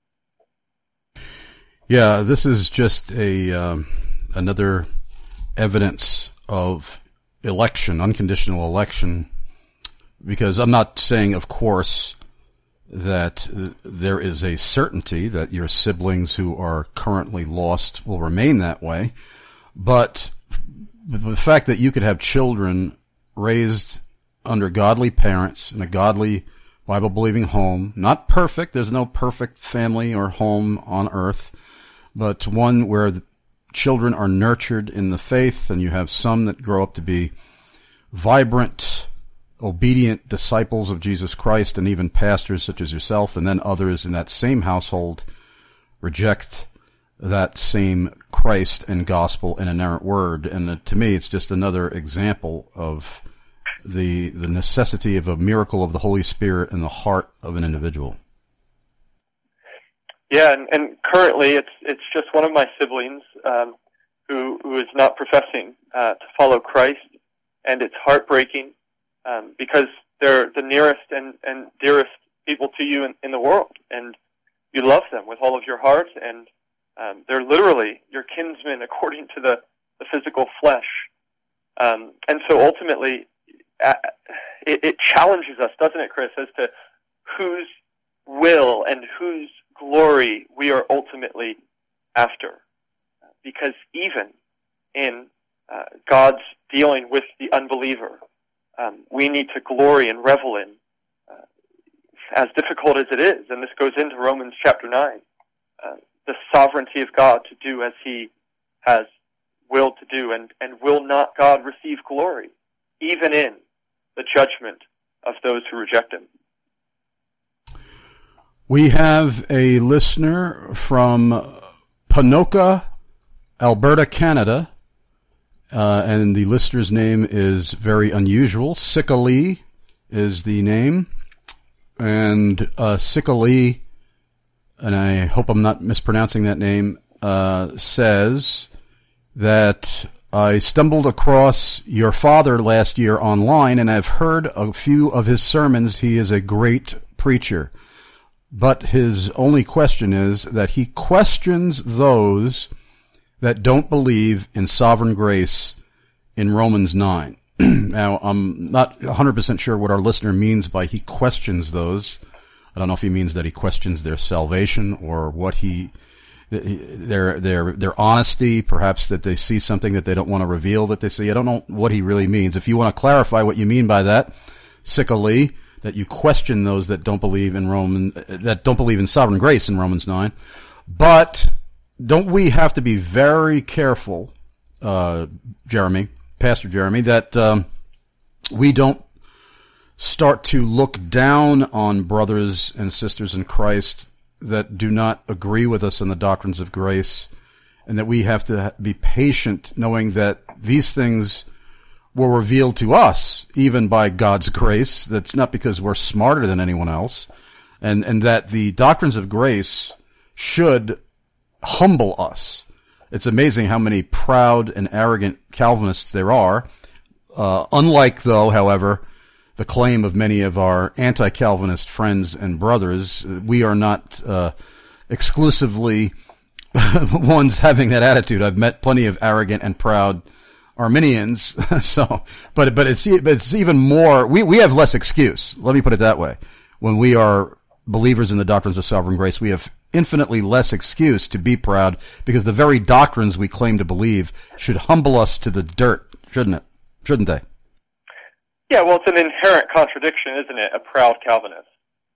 Yeah, this is just a um, another evidence of election, unconditional election, because I'm not saying, of course, that uh, there is a certainty that your siblings who are currently lost will remain that way, but the fact that you could have children raised under godly parents in a godly Bible-believing home, not perfect, there's no perfect family or home on earth, but one where the children are nurtured in the faith, and you have some that grow up to be vibrant, obedient disciples of Jesus Christ, and even pastors such as yourself, and then others in that same household reject that same Christ and gospel and inerrant word. And uh, to me, it's just another example of the the necessity of a miracle of the Holy Spirit in the heart of an individual. Yeah, and, and currently it's it's just one of my siblings um, who who is not professing uh, to follow Christ, and it's heartbreaking um, because they're the nearest and, and dearest people to you in, in the world, and you love them with all of your heart, and um, they're literally your kinsmen according to the, the physical flesh. Um, and so ultimately, uh, it, it challenges us, doesn't it, Chris, as to whose will and whose glory we are ultimately after. Because even in uh, God's dealing with the unbeliever, um, we need to glory and revel in, uh, as difficult as it is, and this goes into Romans chapter nine, uh, the sovereignty of God to do as he has willed to do, and, and will not God receive glory, even in the judgment of those who reject him? We have a listener from Ponoka, Alberta, Canada, uh, and the listener's name is very unusual. Sikali is the name, and uh, Sikali, and I hope I'm not mispronouncing that name, uh, says that I stumbled across your father last year online, and I've heard a few of his sermons. He is a great preacher. but his only question is that he questions those that don't believe in sovereign grace in Romans nine. Now, I'm not one hundred percent sure what our listener means by he questions those. I don't know if he means that he questions their salvation or what he, their, their, their honesty, perhaps that they see something that they don't want to reveal that they see. I don't know what he really means. If you want to clarify what you mean by that, Sika Lee, that you question those that don't believe in Roman, that don't believe in sovereign grace in Romans nine. But don't we have to be very careful, uh, Jeremy, Pastor Jeremy, that um, we don't start to look down on brothers and sisters in Christ that do not agree with us in the doctrines of grace, and that we have to be patient knowing that these things were revealed to us even by God's grace. That's not because we're smarter than anyone else, and and that the doctrines of grace should humble us. It's amazing how many proud and arrogant Calvinists there are. Uh, unlike, though, however, the claim of many of our anti-Calvinist friends and brothers, we are not uh, exclusively ones having that attitude. I've met plenty of arrogant and proud Arminians, so, but, but it's, but it's even more, we, we have less excuse. Let me put it that way. When we are believers in the doctrines of sovereign grace, we have infinitely less excuse to be proud because the very doctrines we claim to believe should humble us to the dirt, shouldn't it? Shouldn't they? Yeah, well, it's an inherent contradiction, isn't it? A proud Calvinist.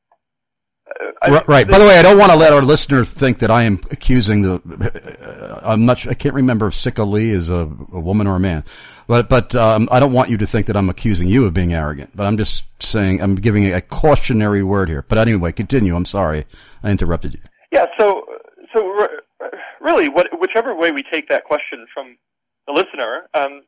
Uh, right. right. By the way, I don't want to let our listeners think that I am accusing the. Uh, I'm not. I can't remember if Sika Lee is a, a woman or a man, but but um, I don't want you to think that I'm accusing you of being arrogant. But I'm just saying I'm giving a, a cautionary word here. But anyway, continue. I'm sorry, I interrupted you. Yeah. So so really, what, whichever way we take that question from the listener, um,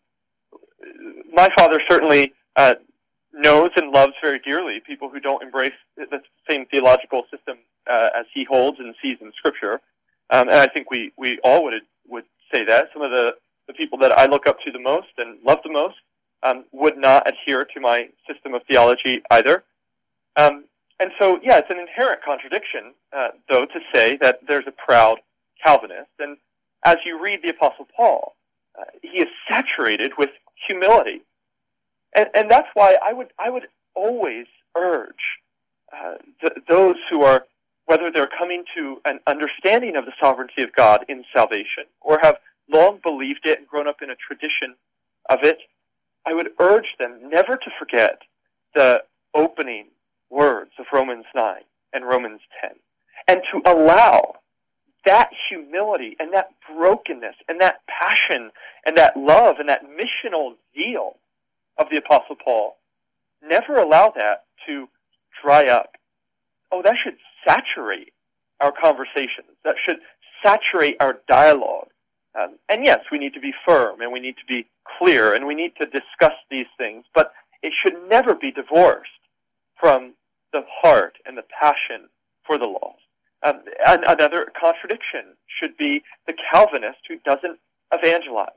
my father certainly uh, knows and loves very dearly people who don't embrace the same theological system uh, as he holds and sees in Scripture. Um, and I think we, we all would would say that. Some of the, the people that I look up to the most and love the most um, would not adhere to my system of theology either. Um, and so, yeah, it's an inherent contradiction, uh, though, to say that there's a proud Calvinist. And as you read the Apostle Paul, uh, he is saturated with humility. And, and that's why I would I would always urge uh, th- those who are, whether they're coming to an understanding of the sovereignty of God in salvation or have long believed it and grown up in a tradition of it, I would urge them never to forget the opening words of Romans nine and Romans ten, and to allow that humility and that brokenness and that passion and that love and that missional zeal of the Apostle Paul, never allow that to dry up. Oh, that should saturate our conversations. That should saturate our dialogue. Um, and yes, we need to be firm and we need to be clear and we need to discuss these things, but it should never be divorced from the heart and the passion for the laws. Um, and another contradiction should be the Calvinist who doesn't evangelize.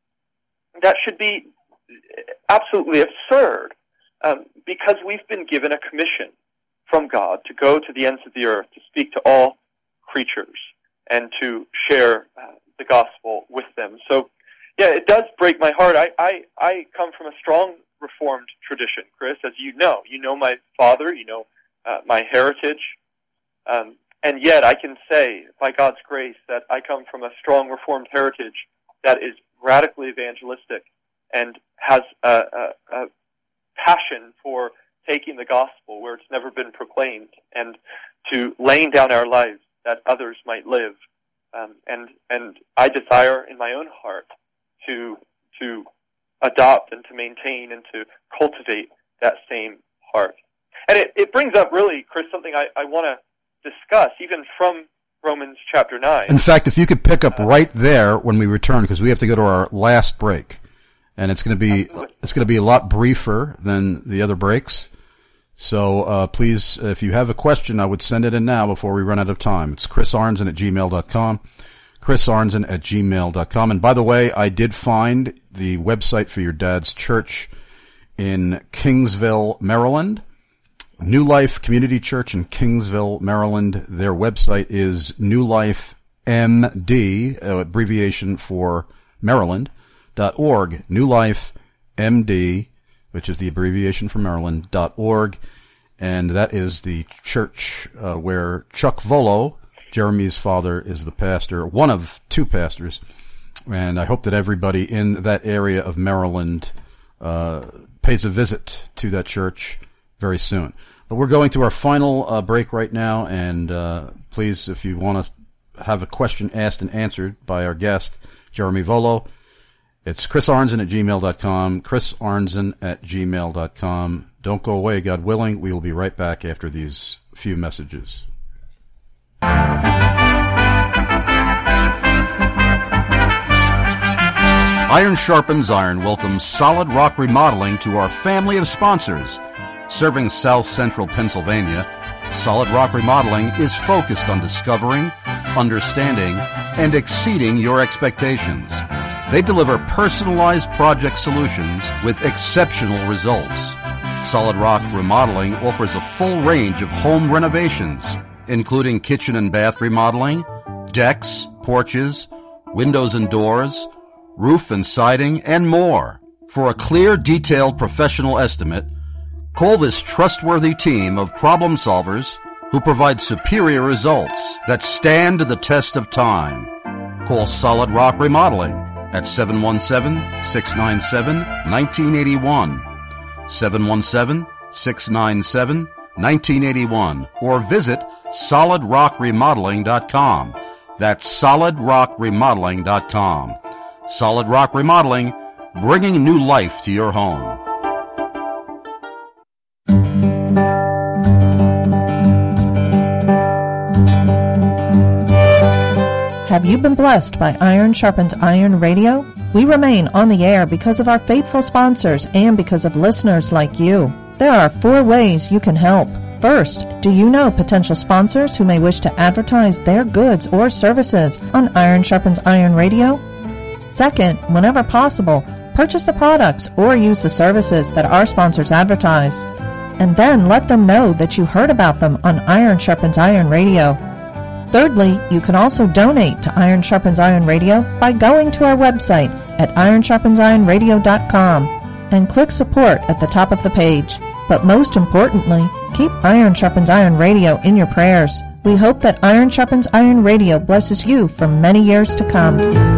That should be absolutely absurd, um, because we've been given a commission from God to go to the ends of the earth, to speak to all creatures, and to share uh, the gospel with them. So, yeah, it does break my heart. I, I, I come from a strong Reformed tradition, Chris, as you know. You know my father, you know uh, my heritage, um, and yet I can say, by God's grace, that I come from a strong Reformed heritage that is radically evangelistic and has a, a, a passion for taking the gospel where it's never been proclaimed and to laying down our lives that others might live. Um, and and I desire in my own heart to to adopt and to maintain and to cultivate that same heart. And it, it brings up really, Chris, something I, I want to discuss, even from Romans chapter nine. In fact, if you could pick up uh, right there when we return, because we have to go to our last break. And it's going to be absolutely. It's going to be a lot briefer than the other breaks. So uh, please, if you have a question, I would send it in now before we run out of time. It's Chris Arnzen at gmail dot com. Chris Arnzen at gmail dot com. And by the way, I did find the website for your dad's church in Kingsville, Maryland. New Life Community Church in Kingsville, Maryland. Their website is New Life M D, uh, abbreviation for Maryland, dot org. New Life M D, which is the abbreviation for Maryland, dot org. And that is the church uh, where Chuck Volo, Jeremy's father, is the pastor, one of two pastors. And I hope that everybody in that area of Maryland uh, pays a visit to that church very soon. But we're going to our final uh, break right now, and uh, please, if you want to have a question asked and answered by our guest, Jeremy Volo, it's Chris Arnzen at gmail dot com, Chris Arnzen at gmail dot com. Don't go away, God willing. We will be right back after these few messages. Iron Sharpens Iron welcomes Solid Rock Remodeling to our family of sponsors. Serving South Central Pennsylvania, Solid Rock Remodeling is focused on discovering, understanding, and exceeding your expectations. They deliver personalized project solutions with exceptional results. Solid Rock Remodeling offers a full range of home renovations, including kitchen and bath remodeling, decks, porches, windows and doors, roof and siding, and more. For a clear, detailed professional estimate, call this trustworthy team of problem solvers who provide superior results that stand the test of time. Call Solid Rock Remodeling at seven one seven, six nine seven, one nine eight one, seven one seven, six nine seven, one nine eight one, or visit solid rock remodeling dot com. That's solid rock remodeling dot com. Solid Rock Remodeling, bringing new life to your home. Have you been blessed by Iron Sharpens Iron Radio? We remain on the air because of our faithful sponsors and because of listeners like you. There are four ways you can help. First, do you know potential sponsors who may wish to advertise their goods or services on Iron Sharpens Iron Radio? Second, whenever possible, purchase the products or use the services that our sponsors advertise. And then let them know that you heard about them on Iron Sharpens Iron Radio. Thirdly, you can also donate to Iron Sharpens Iron Radio by going to our website at iron sharpens iron radio dot com and click support at the top of the page. But most importantly, keep Iron Sharpens Iron Radio in your prayers. We hope that Iron Sharpens Iron Radio blesses you for many years to come.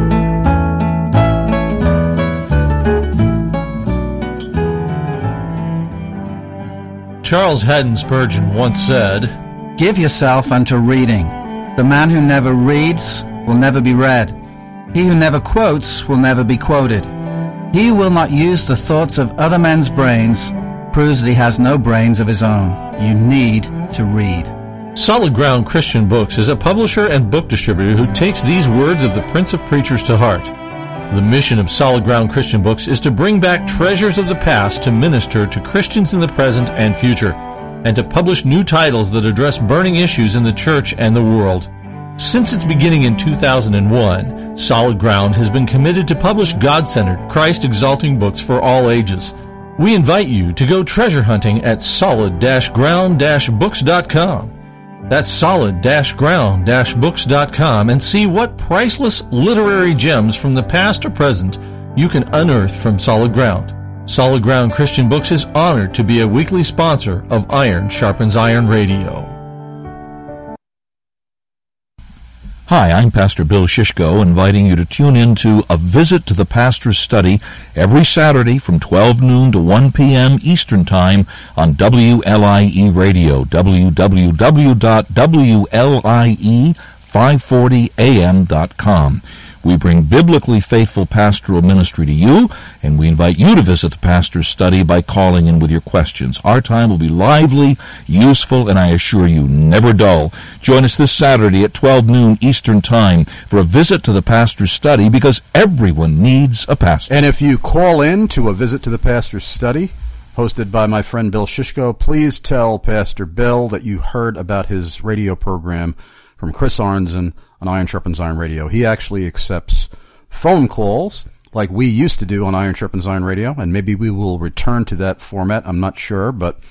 Charles Haddon Spurgeon once said, "Give yourself unto reading. The man who never reads will never be read. He who never quotes will never be quoted. He who will not use the thoughts of other men's brains proves that he has no brains of his own. You need to read." Solid Ground Christian Books is a publisher and book distributor who takes these words of the Prince of Preachers to heart. The mission of Solid Ground Christian Books is to bring back treasures of the past to minister to Christians in the present and future, and to publish new titles that address burning issues in the church and the world. Since its beginning in two thousand one, Solid Ground has been committed to publish God-centered, Christ-exalting books for all ages. We invite you to go treasure hunting at solid ground books dot com. That's solid ground books dot com and see what priceless literary gems from the past or present you can unearth from Solid Ground. Solid Ground Christian Books is honored to be a weekly sponsor of Iron Sharpens Iron Radio. Hi, I'm Pastor Bill Shishko, inviting you to tune in to A Visit to the Pastor's Study every Saturday from twelve noon to one p.m. Eastern Time on W L I E Radio, w w w dot w l i e five forty a m dot com. We bring biblically faithful pastoral ministry to you, and we invite you to visit the Pastor's Study by calling in with your questions. Our time will be lively, useful, and I assure you, never dull. Join us this Saturday at twelve noon Eastern Time for a visit to the Pastor's Study, because everyone needs a pastor. And if you call in to A Visit to the Pastor's Study, hosted by my friend Bill Shishko, please tell Pastor Bill that you heard about his radio program from Chris Arnzen on Iron Sharpens Iron Radio. He actually accepts phone calls like we used to do on Iron Sharpens Iron Radio, and maybe we will return to that format. I'm not sure, but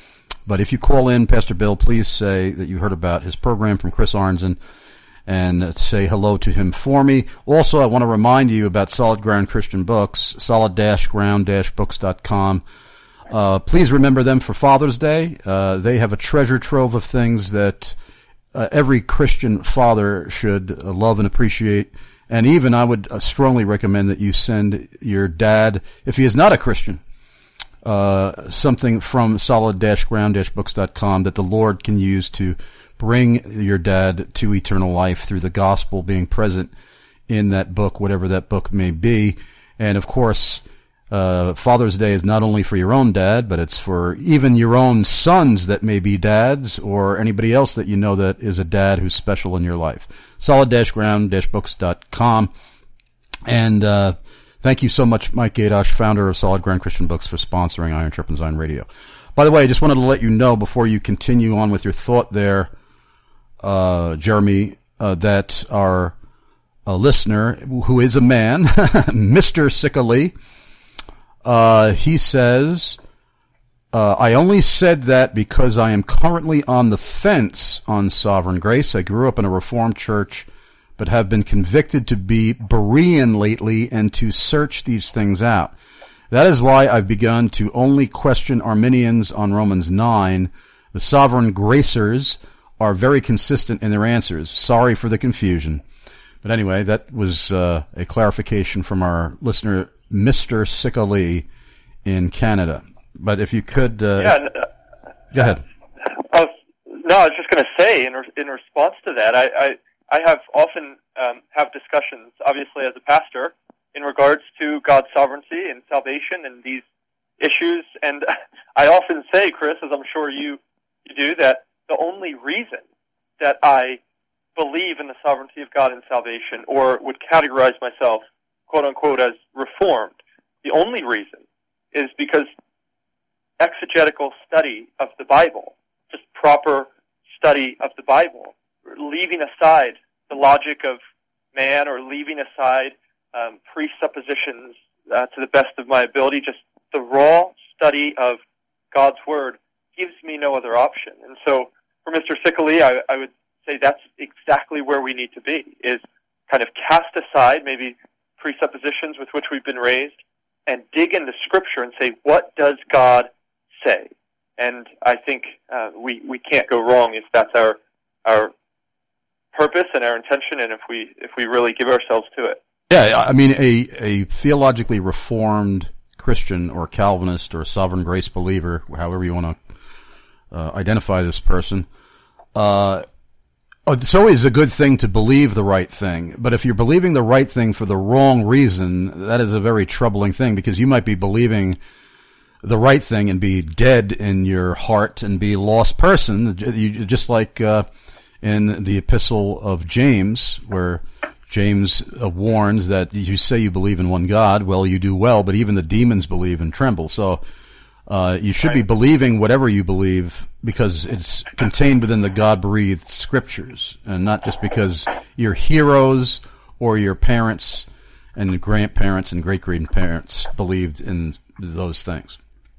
But if you call in, Pastor Bill, please say that you heard about his program from Chris Arnzen and say hello to him for me. Also, I want to remind you about Solid Ground Christian Books, solid ground books dot com. Uh, please remember them for Father's Day. Uh, they have a treasure trove of things that uh, every Christian father should uh, love and appreciate. And even I would uh, strongly recommend that you send your dad, if he is not a Christian, uh, something from solid ground books dot com that the Lord can use to bring your dad to eternal life through the gospel being present in that book, whatever that book may be. And of course, uh, Father's Day is not only for your own dad, but it's for even your own sons that may be dads or anybody else that you know that is a dad who's special in your life. solid ground books dot com. And, uh, thank you so much, Mike Gadosh, founder of Solid Ground Christian Books, for sponsoring Iron Sharpens Iron Radio. By the way, I just wanted to let you know before you continue on with your thought there, uh, Jeremy, uh, that our uh, listener, who is a man, Mister Sickley, uh, he says, uh, I only said that because I am currently on the fence on sovereign grace. I grew up in a Reformed church, but have been convicted to be Berean lately and to search these things out. That is why I've begun to only question Arminians on Romans nine. The sovereign gracers are very consistent in their answers. Sorry for the confusion. But anyway, that was uh, a clarification from our listener, Mister Sickley in Canada. But if you could... Uh, yeah, go ahead. I was, no, I was just going to say, in, re- in response to that, I... I I have often um, have discussions, obviously as a pastor, in regards to God's sovereignty and salvation and these issues. And I often say, Chris, as I'm sure you, you do, that the only reason that I believe in the sovereignty of God and salvation, or would categorize myself, quote unquote, as Reformed, the only reason is because exegetical study of the Bible, just proper study of the Bible, leaving aside the logic of man or leaving aside um, presuppositions uh, to the best of my ability, just the raw study of God's Word gives me no other option. And so for Mister Sickley, I, I would say that's exactly where we need to be, is kind of cast aside maybe presuppositions with which we've been raised and dig into Scripture and say, what does God say? And I think uh, we, we can't go wrong if that's our our purpose and our intention, and if we if we really give ourselves to it. Yeah, I mean, a a theologically reformed Christian or Calvinist or sovereign grace believer, however you want to uh, identify this person, uh, it's always a good thing to believe the right thing. But if you're believing the right thing for the wrong reason, that is a very troubling thing, because you might be believing the right thing and be dead in your heart and be a lost person, you, just like uh, in the Epistle of James, where James uh, warns that you say you believe in one God, well, you do well, but even the demons believe and tremble. So uh, you should be believing whatever you believe because it's contained within the God-breathed Scriptures, and not just because your heroes or your parents and grandparents and great-grandparents believed in those things.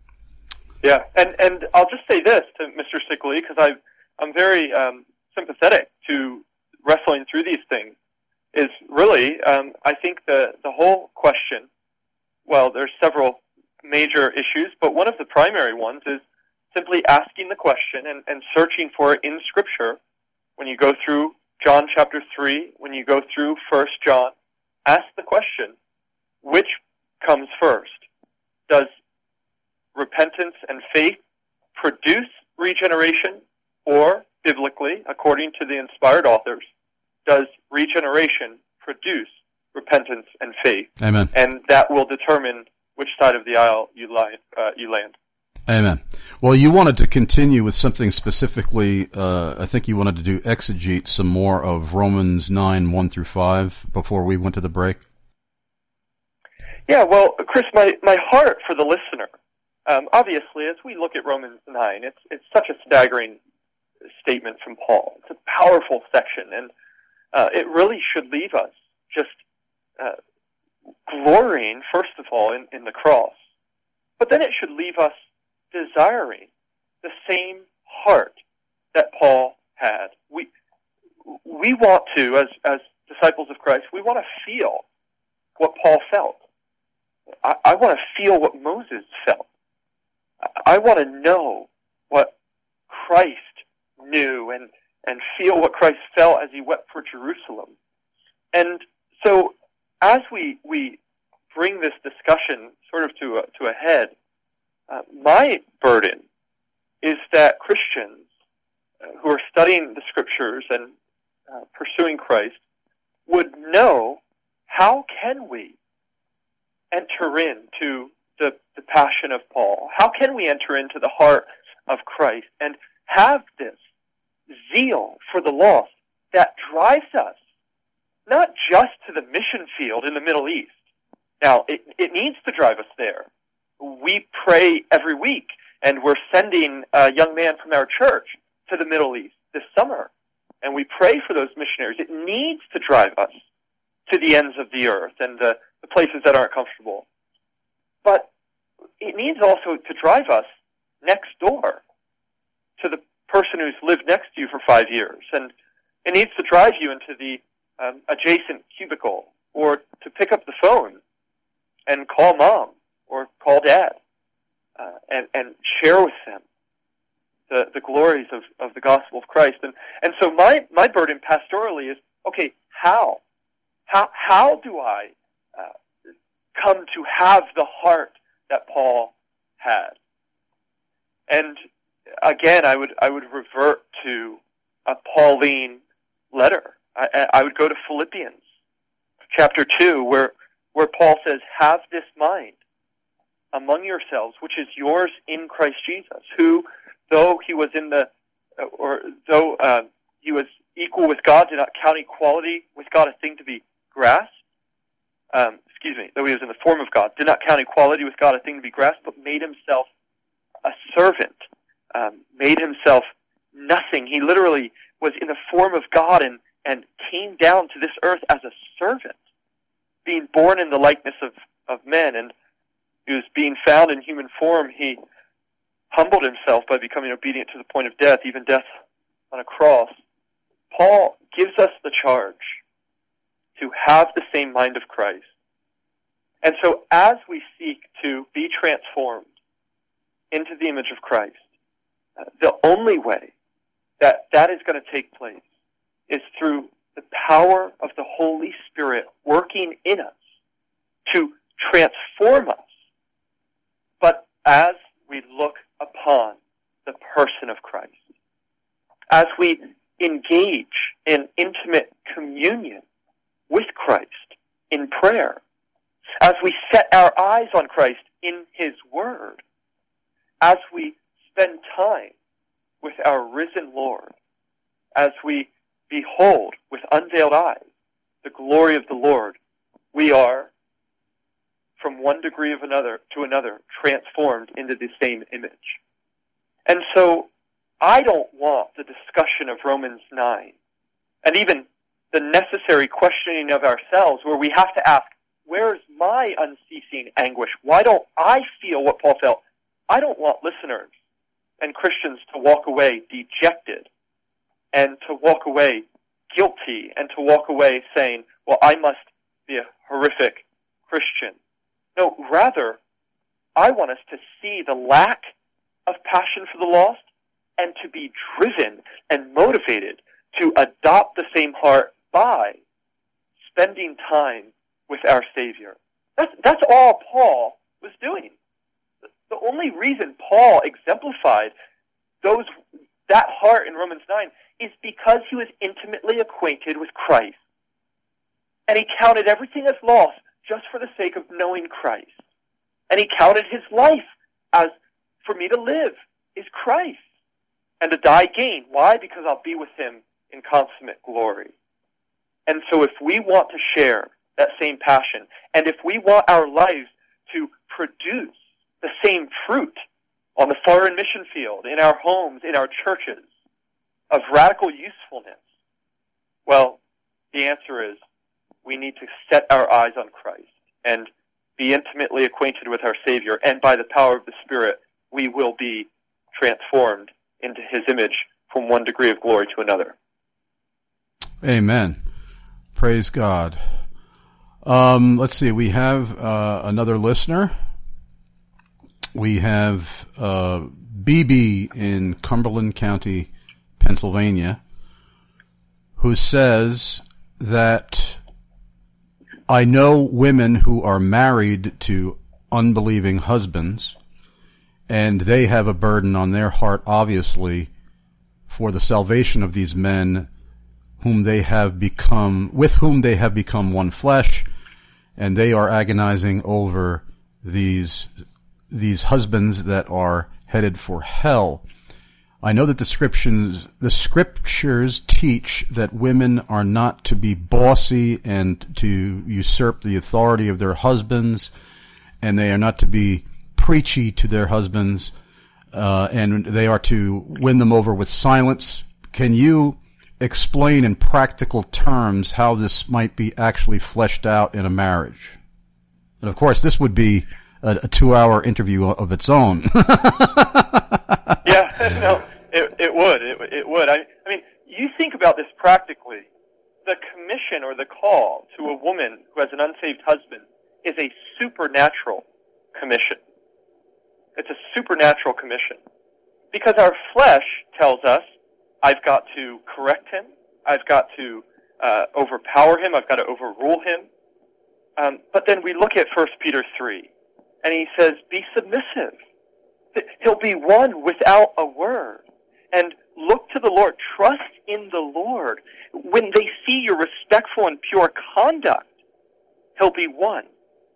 Yeah, and, and I'll just say this to Mister Sickley, because I I'm very um, sympathetic to wrestling through these things, is really, um, I think the, the whole question, well, there's several major issues, but one of the primary ones is simply asking the question and, and searching for it in Scripture. When you go through John chapter three, when you go through First John, ask the question, which comes first? Does repentance and faith produce regeneration, or, biblically, according to the inspired authors, does regeneration produce repentance and faith? Amen. And that will determine which side of the aisle you, lie, uh, you land. Amen. Well, you wanted to continue with something specifically. Uh, I think you wanted to do exegete some more of Romans nine, one through five before we went to the break. Yeah, well, Chris, my, my heart for the listener, um, obviously, as we look at Romans nine, it's it's such a staggering statement from Paul. It's a powerful section, and uh, it really should leave us just uh, glorying, first of all, in, in the cross. But then it should leave us desiring the same heart that Paul had. We we want to, as as disciples of Christ, we want to feel what Paul felt. I, I want to feel what Moses felt. I, I want to know what Christ knew and, and feel what Christ felt as he wept for Jerusalem. And so as we we bring this discussion sort of to a, to a head, uh, my burden is that Christians uh, who are studying the Scriptures and uh, pursuing Christ would know, how can we enter into the, the passion of Paul? How can we enter into the heart of Christ and have this zeal for the lost that drives us not just to the mission field in the Middle East? Now, it, it needs to drive us there. We pray every week, and we're sending a young man from our church to the Middle East this summer, and we pray for those missionaries. It needs to drive us to the ends of the earth and the, the places that aren't comfortable. But it needs also to drive us next door to the person who's lived next to you for five years. And it needs to drive you into the um, adjacent cubicle, or to pick up the phone and call mom or call dad uh, and, and share with them the, the glories of, of the gospel of Christ. And, and so my, my burden pastorally is, okay, how? How, how do I uh, come to have the heart that Paul had? And again, I would I would revert to a Pauline letter. I, I would go to Philippians chapter two, where where Paul says, "Have this mind among yourselves, which is yours in Christ Jesus, who, though he was in the or though uh, he was equal with God, did not count equality with God a thing to be grasped." Um, excuse me, though he was in the form of God, did not count equality with God a thing to be grasped, but made himself a servant. Um, made himself nothing. He literally was in the form of God and, and came down to this earth as a servant, being born in the likeness of, of men. And he was being found in human form. He humbled himself by becoming obedient to the point of death, even death on a cross. Paul gives us the charge to have the same mind of Christ. And so as we seek to be transformed into the image of Christ, Uh, the only way that that is going to take place is through the power of the Holy Spirit working in us to transform us. But as we look upon the person of Christ, as we engage in intimate communion with Christ in prayer, as we set our eyes on Christ in His Word, as we spend time with our risen Lord, as we behold with unveiled eyes the glory of the Lord, we are, from one degree of another to another, transformed into the same image. And so I don't want the discussion of Romans nine, and even the necessary questioning of ourselves, where we have to ask, where's my unceasing anguish? Why don't I feel what Paul felt? I don't want listeners and Christians to walk away dejected, and to walk away guilty, and to walk away saying, well, I must be a horrific Christian. No, rather, I want us to see the lack of passion for the lost and to be driven and motivated to adopt the same heart by spending time with our Savior. That's, that's all Paul was doing. The only reason Paul exemplified those that heart in Romans nine is because he was intimately acquainted with Christ. And he counted everything as loss just for the sake of knowing Christ. And he counted his life as, for me to live is Christ, and to die gain. Why? Because I'll be with him in consummate glory. And so if we want to share that same passion, and if we want our lives to produce the same fruit on the foreign mission field, in our homes, in our churches, of radical usefulness, well, the answer is we need to set our eyes on Christ and be intimately acquainted with our Savior, and by the power of the Spirit, we will be transformed into his image from one degree of glory to another. Amen. Praise God. Um, let's see. We have uh, another listener. We have uh, B B in Cumberland County, Pennsylvania, who says that I know women who are married to unbelieving husbands, and they have a burden on their heart, obviously, for the salvation of these men whom they have become, with whom they have become one flesh, and they are agonizing over these these husbands that are headed for hell. I know that the scriptures, the scriptures teach that women are not to be bossy and to usurp the authority of their husbands, and they are not to be preachy to their husbands, uh, and they are to win them over with silence. Can you explain in practical terms how this might be actually fleshed out in a marriage? And of course, this would be a, a two-hour interview of its own. Yeah, no, it, it would. It, it would. I, I mean, you think about this practically. The commission or the call to a woman who has an unsaved husband is a supernatural commission. It's a supernatural commission. Because our flesh tells us, I've got to correct him, I've got to uh, overpower him, I've got to overrule him. Um, but then we look at First Peter three, and he says, be submissive. He'll be won without a word. And look to the Lord. Trust in the Lord. When they see your respectful and pure conduct, he'll be won.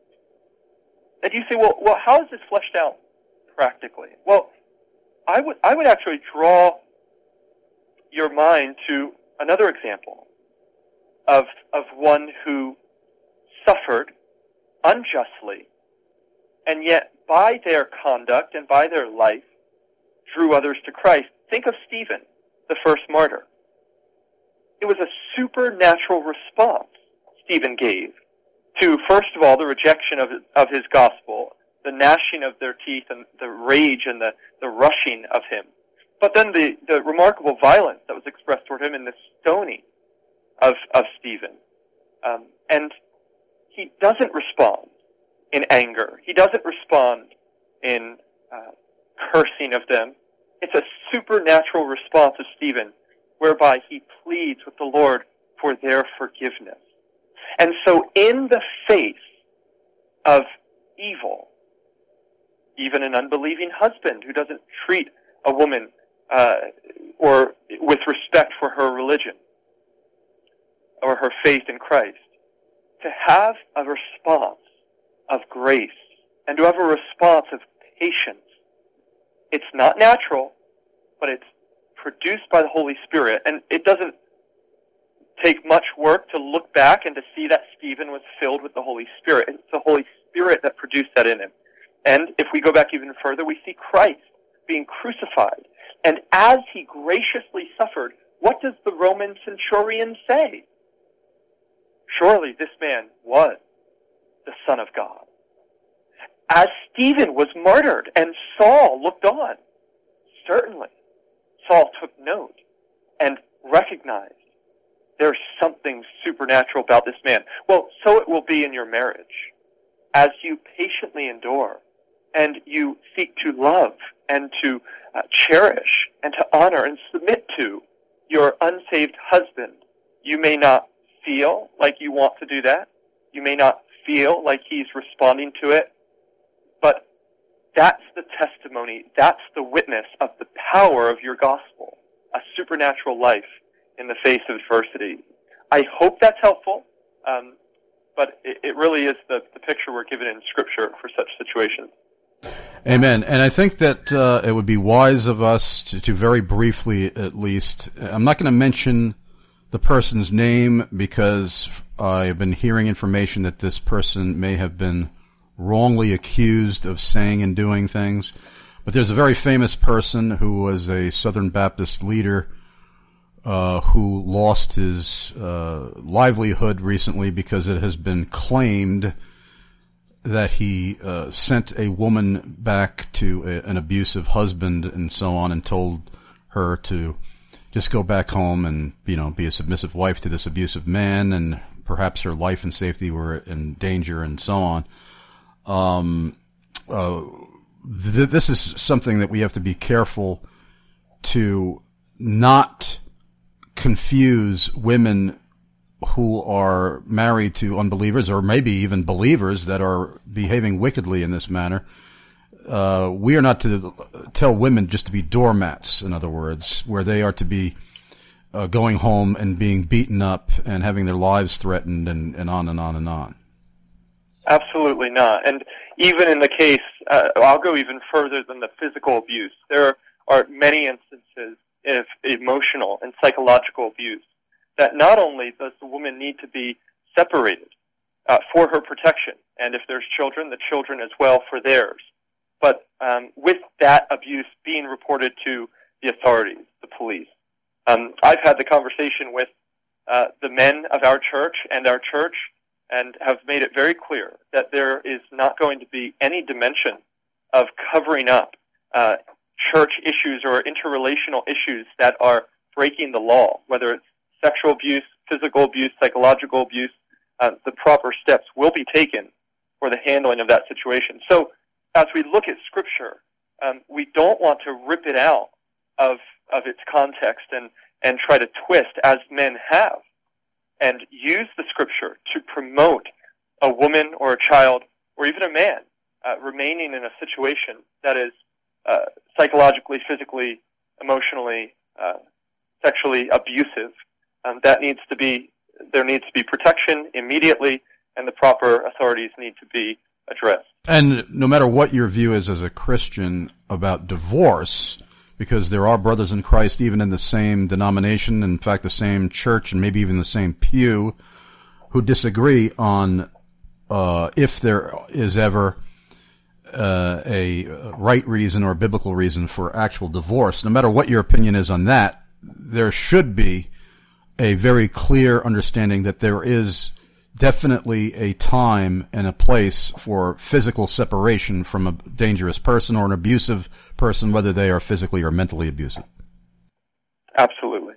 And you say, well, well, how is this fleshed out practically? Well, I would, I would actually draw your mind to another example of, of one who suffered unjustly, and yet by their conduct and by their life drew others to Christ. Think of Stephen, the first martyr. It was a supernatural response Stephen gave to, first of all, the rejection of, of his gospel, the gnashing of their teeth and the rage and the, the rushing of him. But then the, the remarkable violence that was expressed toward him in the stoning of, of Stephen. Um, and he doesn't respond in anger. He doesn't respond in uh, cursing of them. It's a supernatural response of Stephen, whereby he pleads with the Lord for their forgiveness. And so in the face of evil, even an unbelieving husband who doesn't treat a woman uh, or with respect for her religion or her faith in Christ, to have a response of grace and to have a response of patience. It's not natural, but it's produced by the Holy Spirit, and it doesn't take much work to look back and to see that Stephen was filled with the Holy Spirit. It's the Holy Spirit that produced that in him. And if we go back even further, we see Christ being crucified. And as he graciously suffered, what does the Roman centurion say? Surely this man was the Son of God. As Stephen was martyred and Saul looked on, certainly Saul took note and recognized there's something supernatural about this man. Well, so it will be in your marriage. As you patiently endure and you seek to love and to uh, cherish and to honor and submit to your unsaved husband, you may not feel like you want to do that. You may not feel like he's responding to it. But that's the testimony, that's the witness of the power of your gospel, a supernatural life in the face of adversity. I hope that's helpful, um, but it, it really is the, the picture we're given in Scripture for such situations. Amen. And I think that uh, it would be wise of us to, to very briefly, at least, I'm not going to mention the person's name because I've been hearing information that this person may have been wrongly accused of saying and doing things. But there's a very famous person who was a Southern Baptist leader uh, who lost his uh, livelihood recently because it has been claimed that he uh, sent a woman back to a, an abusive husband and so on, and told her to just go back home and, you know, be a submissive wife to this abusive man, and perhaps her life and safety were in danger and so on. Um, uh, th- this is something that we have to be careful to not confuse women who are married to unbelievers, or maybe even believers that are behaving wickedly in this manner. Uh, we are not to tell women just to be doormats, in other words, where they are to be uh, going home and being beaten up and having their lives threatened, and, and on and on and on. Absolutely not. And even in the case, uh, I'll go even further than the physical abuse. There are many instances of emotional and psychological abuse that not only does the woman need to be separated uh, for her protection, and if there's children, the children as well for theirs, but um, with that abuse being reported to the authorities, the police. Um, I've had the conversation with uh, the men of our church and our church, and have made it very clear that there is not going to be any dimension of covering up uh, church issues or interrelational issues that are breaking the law, whether it's sexual abuse, physical abuse, psychological abuse. Uh, the proper steps will be taken for the handling of that situation. So as we look at Scripture, um, we don't want to rip it out of of its context and, and try to twist, as men have, and use the Scripture to promote a woman or a child or even a man uh, remaining in a situation that is uh, psychologically, physically, emotionally, uh, sexually abusive. Um, that needs to be, there needs to be protection immediately, and the proper authorities need to be addressed. And no matter what your view is as a Christian about divorce, because there are brothers in Christ even in the same denomination, in fact the same church and maybe even the same pew, who disagree on uh, if there is ever uh, a right reason or a biblical reason for actual divorce. No matter what your opinion is on that, there should be a very clear understanding that there is definitely a time and a place for physical separation from a dangerous person or an abusive person, whether they are physically or mentally abusive. Absolutely.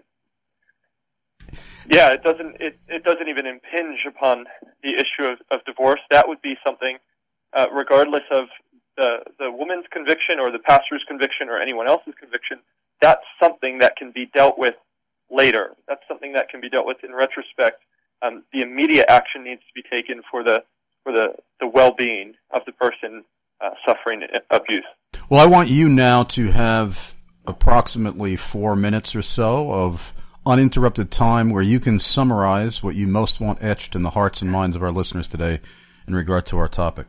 Yeah, it doesn't it, it doesn't even impinge upon the issue of, of divorce. That would be something, uh, regardless of the the woman's conviction or the pastor's conviction or anyone else's conviction, that's something that can be dealt with later. That's something that can be dealt with in retrospect. Um, the immediate action needs to be taken for the for the, the well-being of the person uh, suffering abuse. Well, I want you now to have approximately four minutes or so of uninterrupted time where you can summarize what you most want etched in the hearts and minds of our listeners today in regard to our topic.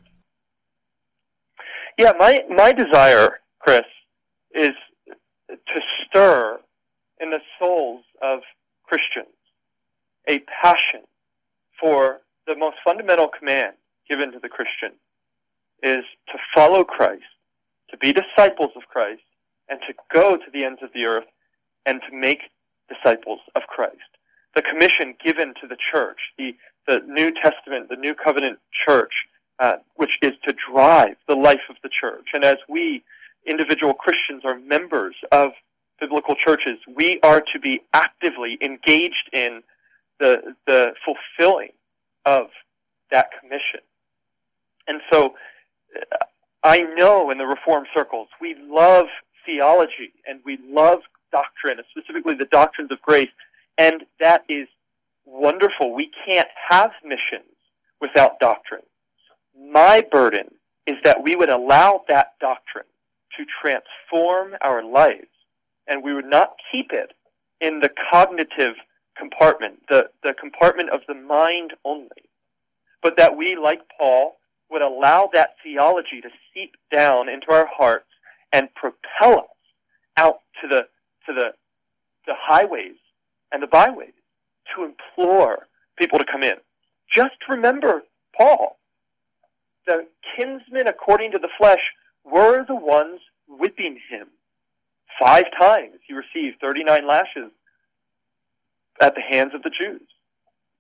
Yeah, my, my desire, Chris, is to stir in the souls of Christians a passion for the most fundamental command given to the Christian is to follow Christ, to be disciples of Christ, and to go to the ends of the earth and to make disciples of Christ. The commission given to the church, the, the New Testament, the New Covenant church, uh, which is to drive the life of the church. And as we, individual Christians, are members of biblical churches, we are to be actively engaged in the the fulfilling of that commission. And so uh, I know in the Reformed circles, we love theology and we love doctrine, specifically the doctrines of grace, and that is wonderful. We can't have missions without doctrine. My burden is that we would allow that doctrine to transform our lives, and we would not keep it in the cognitive compartment, the, the compartment of the mind only, but that we, like Paul, would allow that theology to seep down into our hearts and propel us out to the to the the highways and the byways to implore people to come in. Just remember Paul. The kinsmen according to the flesh were the ones whipping him. Five times he received thirty-nine lashes at the hands of the Jews.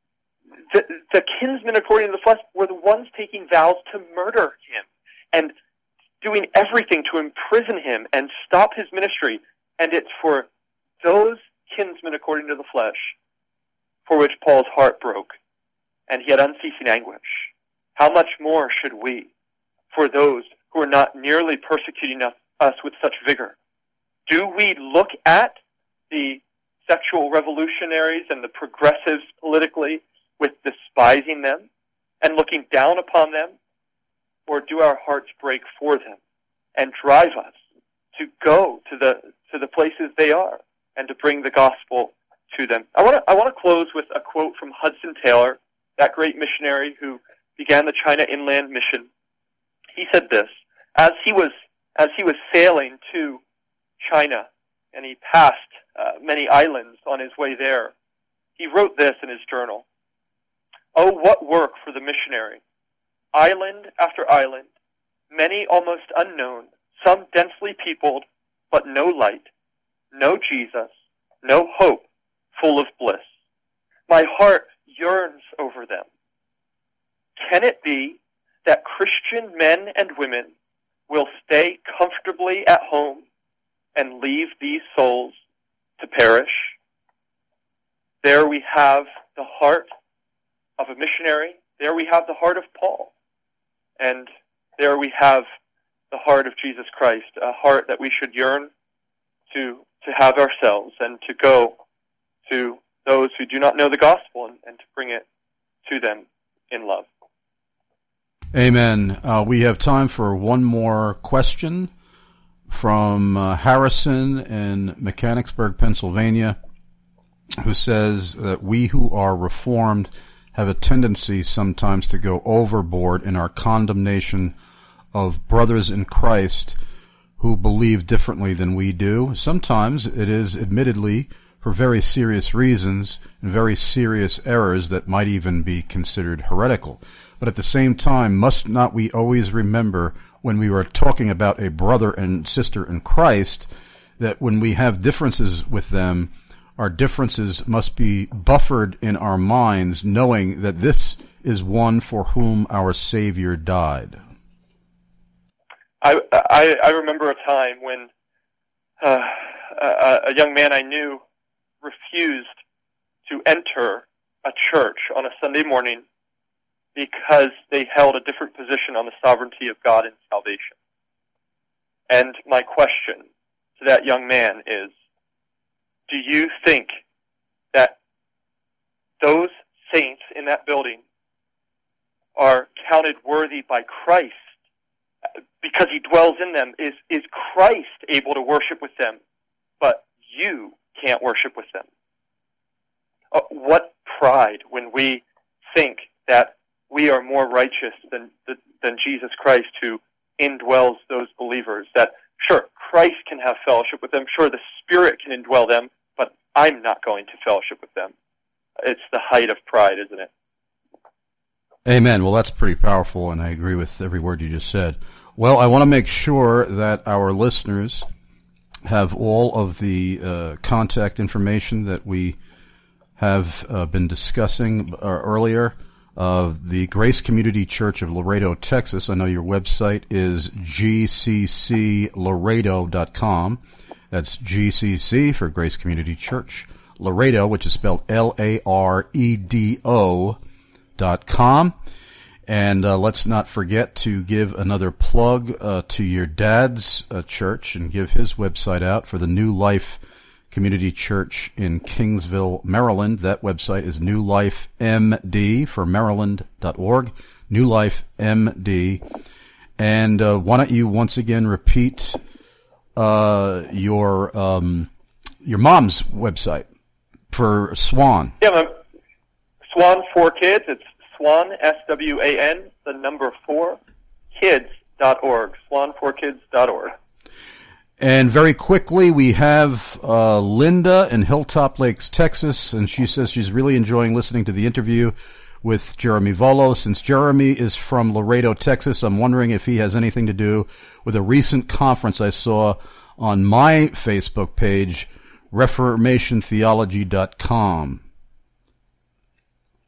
the, the kinsmen according to the flesh were the ones taking vows to murder him and doing everything to imprison him and stop his ministry. And it's for those kinsmen according to the flesh for which Paul's heart broke, and he had unceasing anguish. How much more should we, for those who are not nearly persecuting us, us with such vigor? Do we look at the sexual revolutionaries and the progressives politically with despising them and looking down upon them? Or do our hearts break for them and drive us to go to the to the places they are and to bring the gospel to them? I want to I want to close with a quote from Hudson Taylor, that great missionary who began the China Inland Mission. He said this as he was as he was sailing to China, and he passed uh, many islands on his way there. He wrote this in his journal: "Oh, what work for the missionary! Island after island, many almost unknown, some densely peopled, but no light, no Jesus, no hope, full of bliss. My heart yearns over them. Can it be that Christian men and women will stay comfortably at home and leave these souls to perish?" There we have the heart of a missionary. There we have the heart of Paul. And there we have the heart of Jesus Christ, a heart that we should yearn to to have ourselves and to go to those who do not know the gospel and, and to bring it to them in love. Amen. Uh, we have time for one more question from uh, Harrison in Mechanicsburg, Pennsylvania, who says that we who are Reformed have a tendency sometimes to go overboard in our condemnation of brothers in Christ who believe differently than we do. Sometimes it is admittedly for very serious reasons and very serious errors that might even be considered heretical. But at the same time, must not we always remember when we are talking about a brother and sister in Christ that when we have differences with them, our differences must be buffered in our minds, knowing that this is one for whom our Savior died. I, I, I remember a time when uh, a, a young man I knew refused to enter a church on a Sunday morning because they held a different position on the sovereignty of God in salvation. And my question to that young man is, do you think that those saints in that building are counted worthy by Christ because he dwells in them? Is is Christ able to worship with them, but you can't worship with them? Uh, what pride when we think that we are more righteous than than Jesus Christ, who indwells those believers. That, sure, Christ can have fellowship with them. Sure, the Spirit can indwell them, but I'm not going to fellowship with them. It's the height of pride, isn't it? Amen. Well, that's pretty powerful, and I agree with every word you just said. Well, I want to make sure that our listeners have all of the uh, contact information that we have uh, been discussing uh, earlier. Uh, the Grace Community Church of Laredo, Texas. I know your website is G C C Laredo dot com. That's G C C for Grace Community Church. Laredo, which is spelled L A R E D O dot com. And uh, let's not forget to give another plug uh, to your dad's uh, church and give his website out for the New Life Community Church in Kingsville, Maryland. That website is New Life M D for Maryland dot org. New Life M D. And uh, why don't you once again repeat uh, your um, your mom's website for Swan? Yeah, my, Swan for Kids. It's Swan, S W A N, the number four, kids dot org. Swan for kids dot org. And very quickly, we have uh, Linda in Hilltop Lakes, Texas, and she says she's really enjoying listening to the interview with Jeremy Volo. Since Jeremy is from Laredo, Texas, I'm wondering if he has anything to do with a recent conference I saw on my Facebook page, Reformation Theology dot com.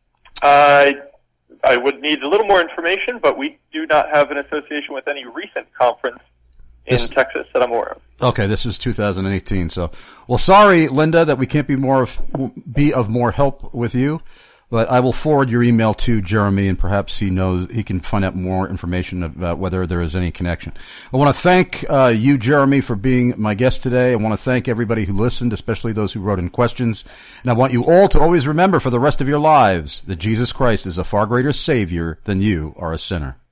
I I would need a little more information, but we do not have an association with any recent conference in this, Texas that I'm aware of. Okay, this is two thousand eighteen. So, well, sorry, Linda, that we can't be more of, be of more help with you. But I will forward your email to Jeremy, and perhaps he knows he can find out more information about whether there is any connection. I want to thank uh, you, Jeremy, for being my guest today. I want to thank everybody who listened, especially those who wrote in questions. And I want you all to always remember for the rest of your lives that Jesus Christ is a far greater Savior than you are a sinner.